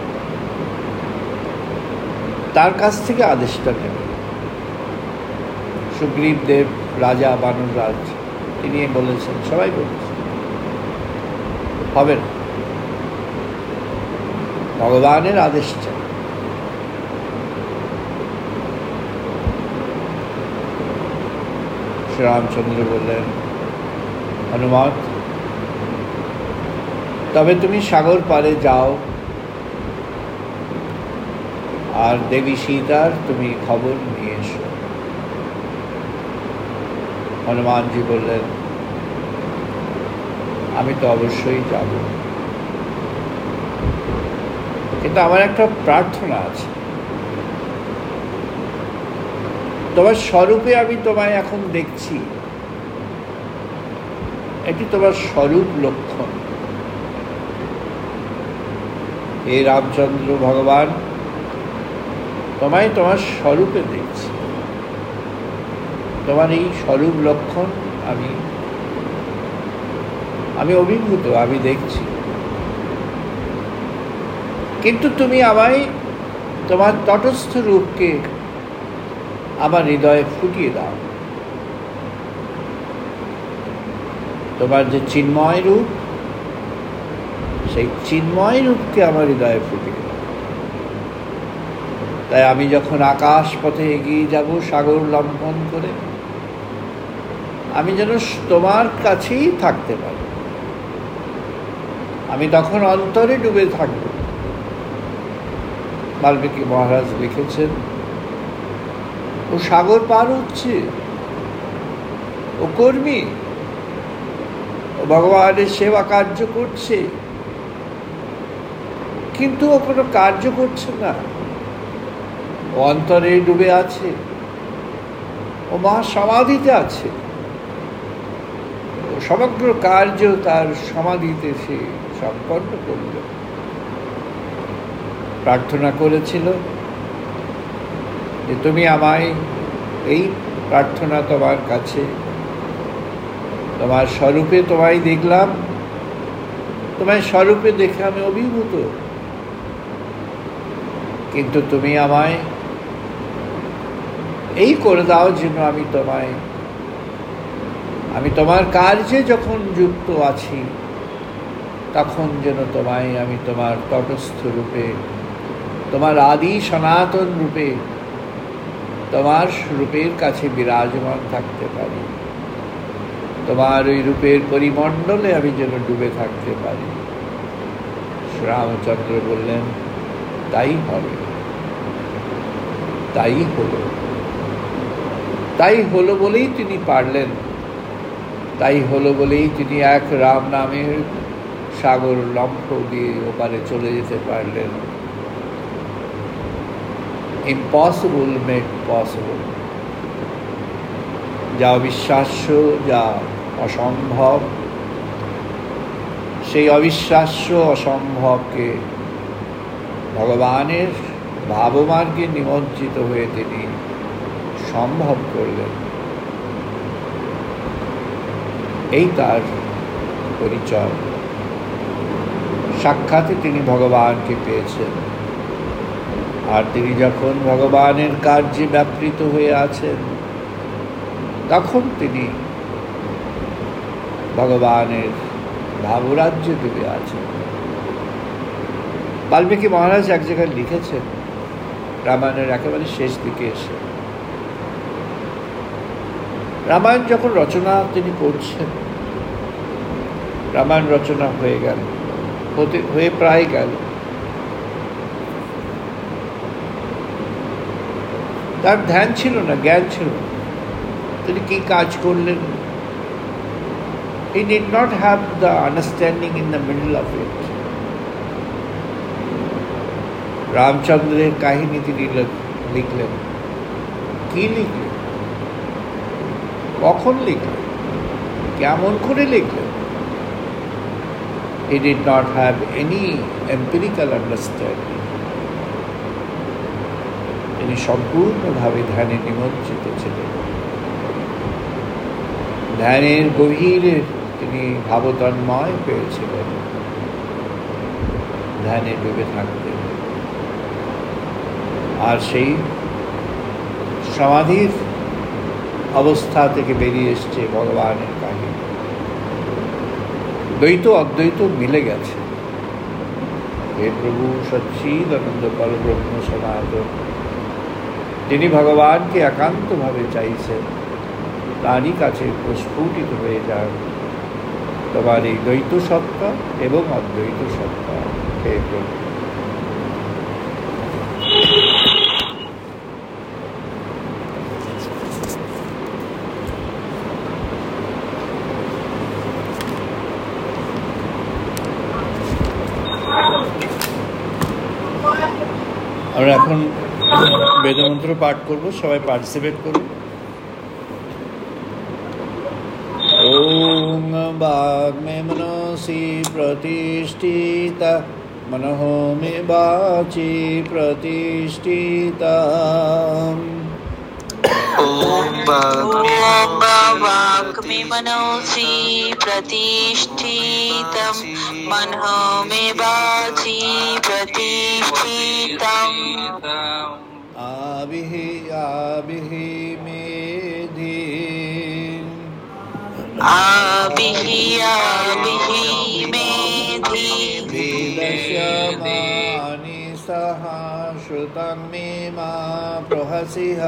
তার কাছ থেকে আদেশটা নেবে। সুগ্রীব দেব রাজা বানররাজ, তিনি বলেছেন, সবাই বলেছেন হবে না, ভগবানের আদেশ চাই। শ্রীরামচন্দ্র বললেন, হনুমান তবে তুমি সাগর পারে যাও আর দেবী সীতার তুমি খবর নিয়ে এসো। হনুমানজি বললেন, আমি তো অবশ্যই যাব, কিন্তু আমার একটা প্রার্থনা আছে। তোমার স্বরূপে আমি তোমায় এখন দেখছি, এটি তোমার স্বরূপ লক্ষণ। হে রামচন্দ্র ভগবান, তোমায় তোমার স্বরূপে দেখছি, তোমার এই স্বরূপ লক্ষণ আমি অভিভূত, আমি দেখছি। কিন্তু তুমি আমায় তোমার তটস্থ রূপকে আমার হৃদয়ে ফুটিয়ে দাও। তোমার যে চিন্ময় রূপ, সেই চিন্ময় রূপকে আমার হৃদয়ে ফুটিয়ে দাও। তাই আমি যখন আকাশ পথে এগিয়ে যাব সাগর লঙ্ঘন করে, আমি যেন তোমার কাছেই থাকতে পারি। আমি তখন অন্তরে ডুবে থাকব। বাল্মীকি মহারাজ লিখেছেন, ও সাগর পার হচ্ছে, ও কর্মী, ও ভগবানের সেবা কার্য করছে, কিন্তু ও কোনো কার্য করছে না। ও অন্তরে ডুবে আছে, ও মহা সমাধিতে আছে। ও সমগ্র কার্য তার সমাধিতে সে সম্পন্ন করল। প্রার্থনা করেছিল যে তুমি আমায়, এই প্রার্থনা তোমার কাছে, তোমার স্বরূপে তোমায় দেখলাম, তোমায় স্বরূপে দেখে আমি অভিভূত, কিন্তু তুমি আমায় এই করে দাও যেন আমি তোমার কার্যে যখন যুক্ত আছি, তখন যেন আমি তোমার তটস্থ রূপে, তোমার আদি সনাতন রূপে, তোমার রূপের কাছে বিরাজমান থাকতে পারি। তোমার ওই রূপের পরিমণ্ডলে আমি যেন ডুবে থাকতে পারি। রামচন্দ্র বললেন, তাই হবে, তাই হলো। তাই হলো বলেই তিনি পারলেন, তাই হলো বলেই তিনি এক রাম নামের সাগর লম্ফ দিয়ে ওপারে চলে যেতে পারলেন। Impossible made possible. যা অবিশ্বাস্য, যা অসম্ভব, সেই অবিশ্বাস্য অসম্ভবকে ভগবানের ভাবমার্গে নিমজ্জিত হয়ে তিনি সম্ভব করলেন। এই তার পরিচয়। সাক্ষাতে তিনি ভগবানকে পেয়েছেন, আর তিনি যখন ভগবানের কার্যে ব্যাপৃত হয়ে আছেন, তখন তিনি ভগবানের ভাবরাজ্যে ডুবে আছেন। বাল্মীকি মহারাজ এক জায়গায় লিখেছেন, রামায়ণের একেবারে শেষ দিকে এসে, রামায়ণ যখন রচনা তিনি করছেন, রামায়ণ রচনা হয়ে গেল, হয়ে প্রায় গেল, তার ধ্যান ছিল না, জ্ঞান ছিল না, তিনি কি কাজ করলেন। He did not have the understanding in the middle of it. রামচন্দ্রের কাহিনী তিনি লিখলেন, কি লিখলেন, কখন লিখলেন, কেমন করে লিখলেন? He did not have any empirical understanding. তিনি সম্পূর্ণভাবে ধ্যানে নিমজ্জিত ছিলেন। ধ্যানের গভীরে তিনি ভাবতন্ময় পেয়েছিলেন, ধ্যানে ডুবে থাকতেন। আর সেই সমাধির অবস্থা থেকে বেরিয়ে এসছে ভগবানের কাহিনী। দ্বৈত অদ্বৈত মিলে গেছে। হে প্রভু সচ্চিদানন্দ পরব্রহ্ম সনাতন, তিনি ভগবানকে একান্তভাবে চাইছেন, তারই কাছে প্রস্ফুটিত হয়ে যান তোমার এই দ্বৈত সত্তা এবং অদ্বৈত সত্তা। হে প্রভু, আমরা এখন বেদমন্ত্র পাঠ করব, সবাই পার্টিসিপেট করুন। ওম বাগ্মে মনসি প্রতিষ্ঠিতা, মনঃ মে বাচি প্রতিষ্ঠিতা। वाक्मे मनोसि प्रतिष्ठितं मनो मे वाचि प्रतिष्ठितम् आविहि मेधि आविहि मेधि वेदस्य मानि सह श्रुतं मे मा प्रहसिह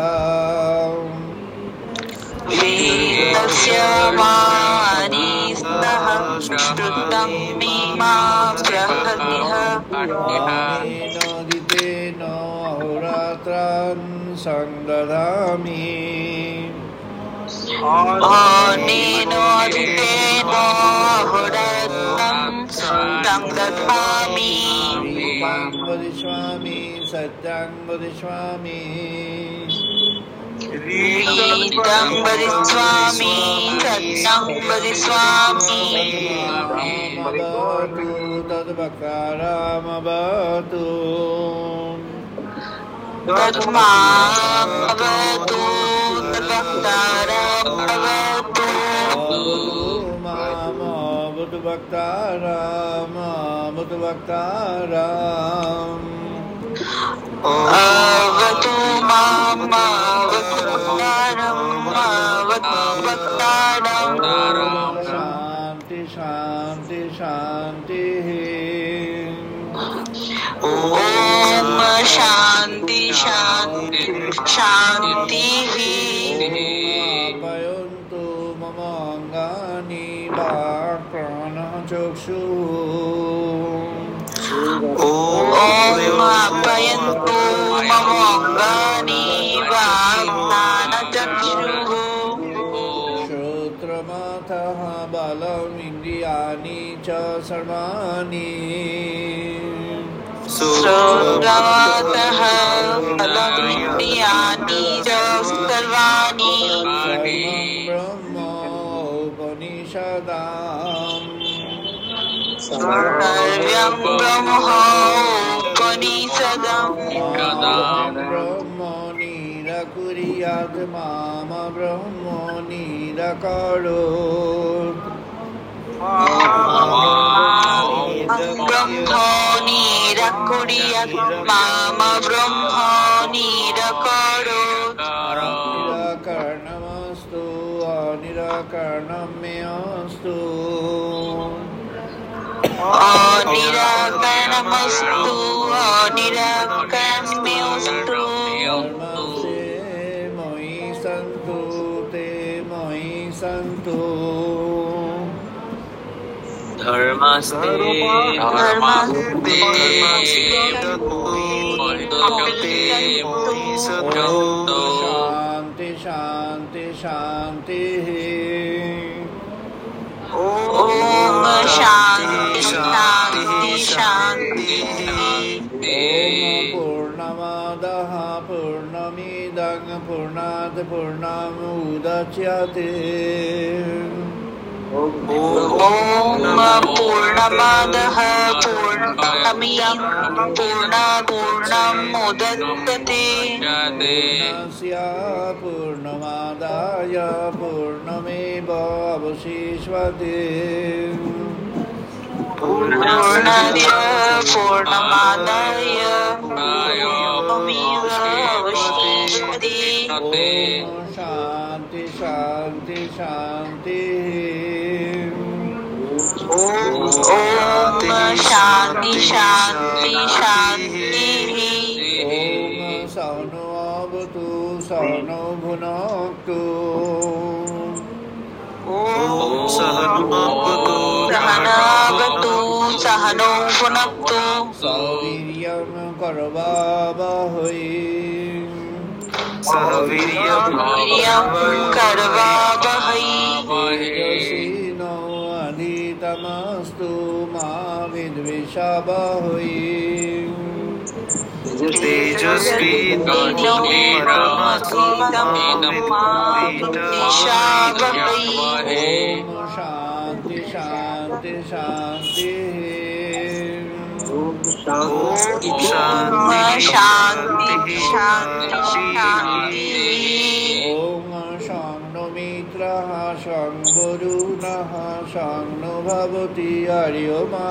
वेदस्य मानि सह श्रुतं मे मा प्रहसिह अनेनोदितेन अहोरात्रं संदधामि अनेनोदितेन अहोरात्रं संदधामि रीतं वदिष्यामि सत्यं वदिष्यामि रीतं वदिष्यामि सत्यं वदिष्यामि रामवतु तद्वक्तारमवतु तद्मामवतु तद्वक्तारमवतु मामवतु वक्तारम् अवतु मामवतु वक्तारम् शान्ति शान्ति शान्तिः ॐ शान्ति शान्ति शान्तिः आपयन्तु मम अङ्गानि वाक्प्राणचक्षुः ॐ आपयन्तु मम अङ्गानि वाक्प्राणचक्षुः श्रोत्रमथः बलम् इन्द्रियाणि च सर्वाणि श्रोत्रमथः बलमिन्द्रियाणि च सर्वाणि सर्वं ब्रह्मोपनिषदम् ब्रह्म निरकुर्यात् माम ब्रह्म निरकरोत् ब्रह्म निरकुर्यात् माम ब्रह्म निरकरोत् निराकरणमस्तु अनिराकरणं मे अस्तु अनिराकरणमस्तु अनिराकरणं मे अस्तु धर्मस्ते मयि सन्तु ते मयि सन्तु धर्मस्ते शान्ति शान्ति शान्तिः ॐ शान्ति शान्ति शान्तिः पूर्णमादः पूर्णमिदं पूर्णात् पूर्णमुदच्यते ॐ पूर्णमादः पूर्णमिदं पूर्णमुदच्यते पूर्णस्य पूर्णमादाय पूर्णमेवावशिष्यते पूर्णस्य पूर्णमादाय पूर्णमेवावशिष्यते ॐ शान्ति शान्ति शान्तिः ॐ शान्ति शान्ति शान्तिः ॐ सौनो अवतु सौनो भुनक्तु ॐ सहनावतु सहनौ भुनक्तु सौवीर्यं करवावहै वीर्यं करवावहै तेजस्विनो अधितमस्तु मा विद्विषावहै ॐ शान्ति शान्ति शान्तिः शांति शांति शांति। ओम शं नो मित्रः शं वरुणः शं नो भवति अर्यमा।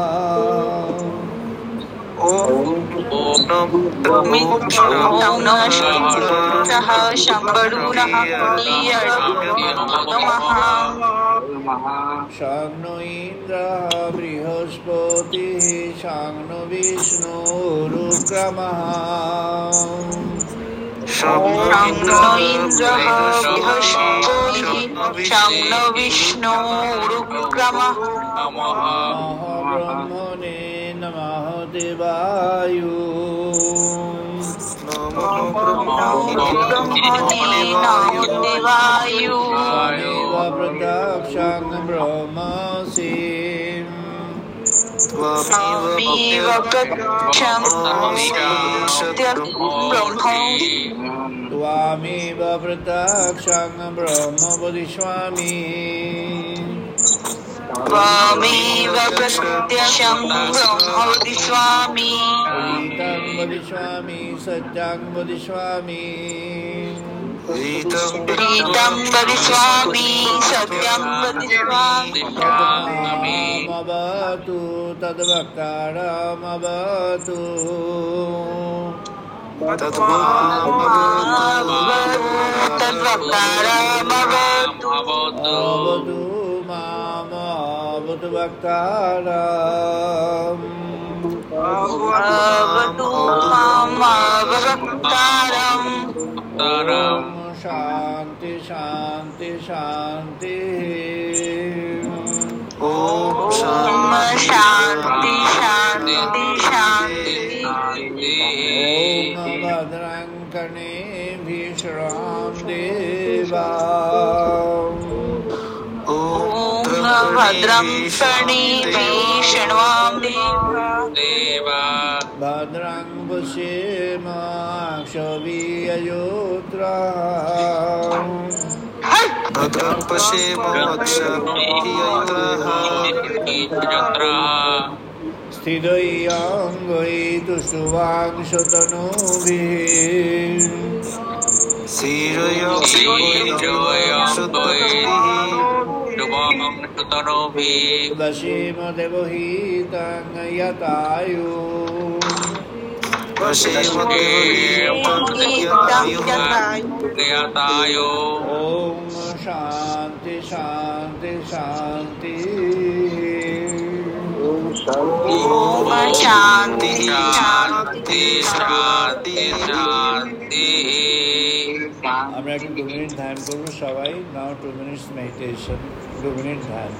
शं नो इन्द्रः बृहस्पतिः शं नो विष्णुरुक्रमः। शं नो इन्द्रः बृहस्पतिः शं नो विष्णुरुक्रमः। ब्रह्मणे नमः देवाय। त्वमेव प्रत्यक्षं ब्रह्मासि। त्वमेव प्रत्यक्षं त्वमेव प्रत्यक्षं ब्रह्म वदिष्यामि। त्वमेव प्रत्यक्षं ब्रह्म वदिष्यामि। ऋतं वदिष्यामि सत्यं वदिष्यामि। ऋतं वदिष्यामि सत्यं वदिष्यामि। तद्मामवतु तद्वक्तारमवतु। तद्वक्तारमवतु। अवतु मामवतु वक्तारम्। अवतु मामवक्तारम्। ओम शांति शांति शांति। ओम शांति शांति शांति। ओम भद्रं कर्णेभिः शृणुयाम देवा। ओम भद्रं कर्णेभिः शृणुयाम देवा। भद्रं पश्येमाक्षभिर्यजत्राः। भद्रं पश्येमाक्षभिर्यजत्राः। स्थिरैरङ्गैः तुष्टुवांशतनूभिः। वशेम देवहितं यतायु। ओम शांति शांति शांति। ओम शांति शांति शांति शांति। আমরা একটু 2 মিনিট ধ্যান করব সবাই। নাও 2 মিনিটস মেডিটেশন। 2 মিনিট ধ্যান।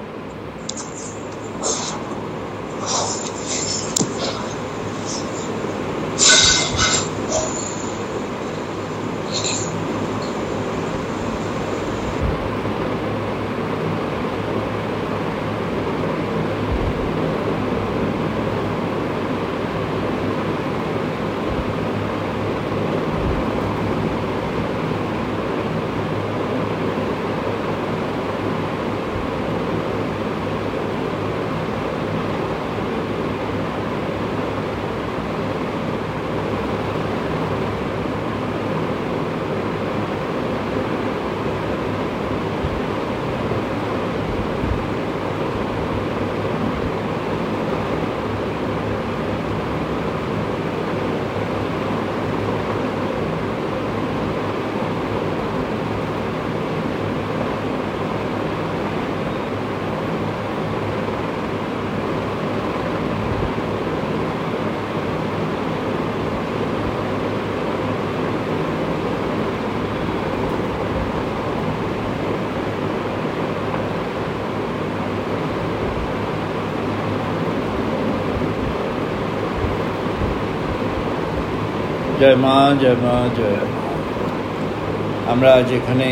জয় মা জয় মা জয়। আমরা আজ এখানে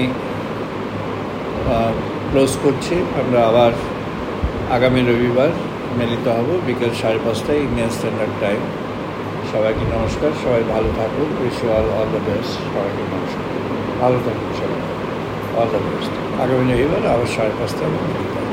ক্লোজ করছি। আমরা আবার আগামী রবিবার মিলিত হব বিকেল 5:30 ইন্ডিয়ান স্ট্যান্ডার্ড টাইম। সবাইকে নমস্কার। সবাই ভালো থাকুন। Wish you all the best. সবাইকে নমস্কার। ভালো থাকুন সবাই। All the best. আগামী রবিবার আবার 5:30 মিলিত হব।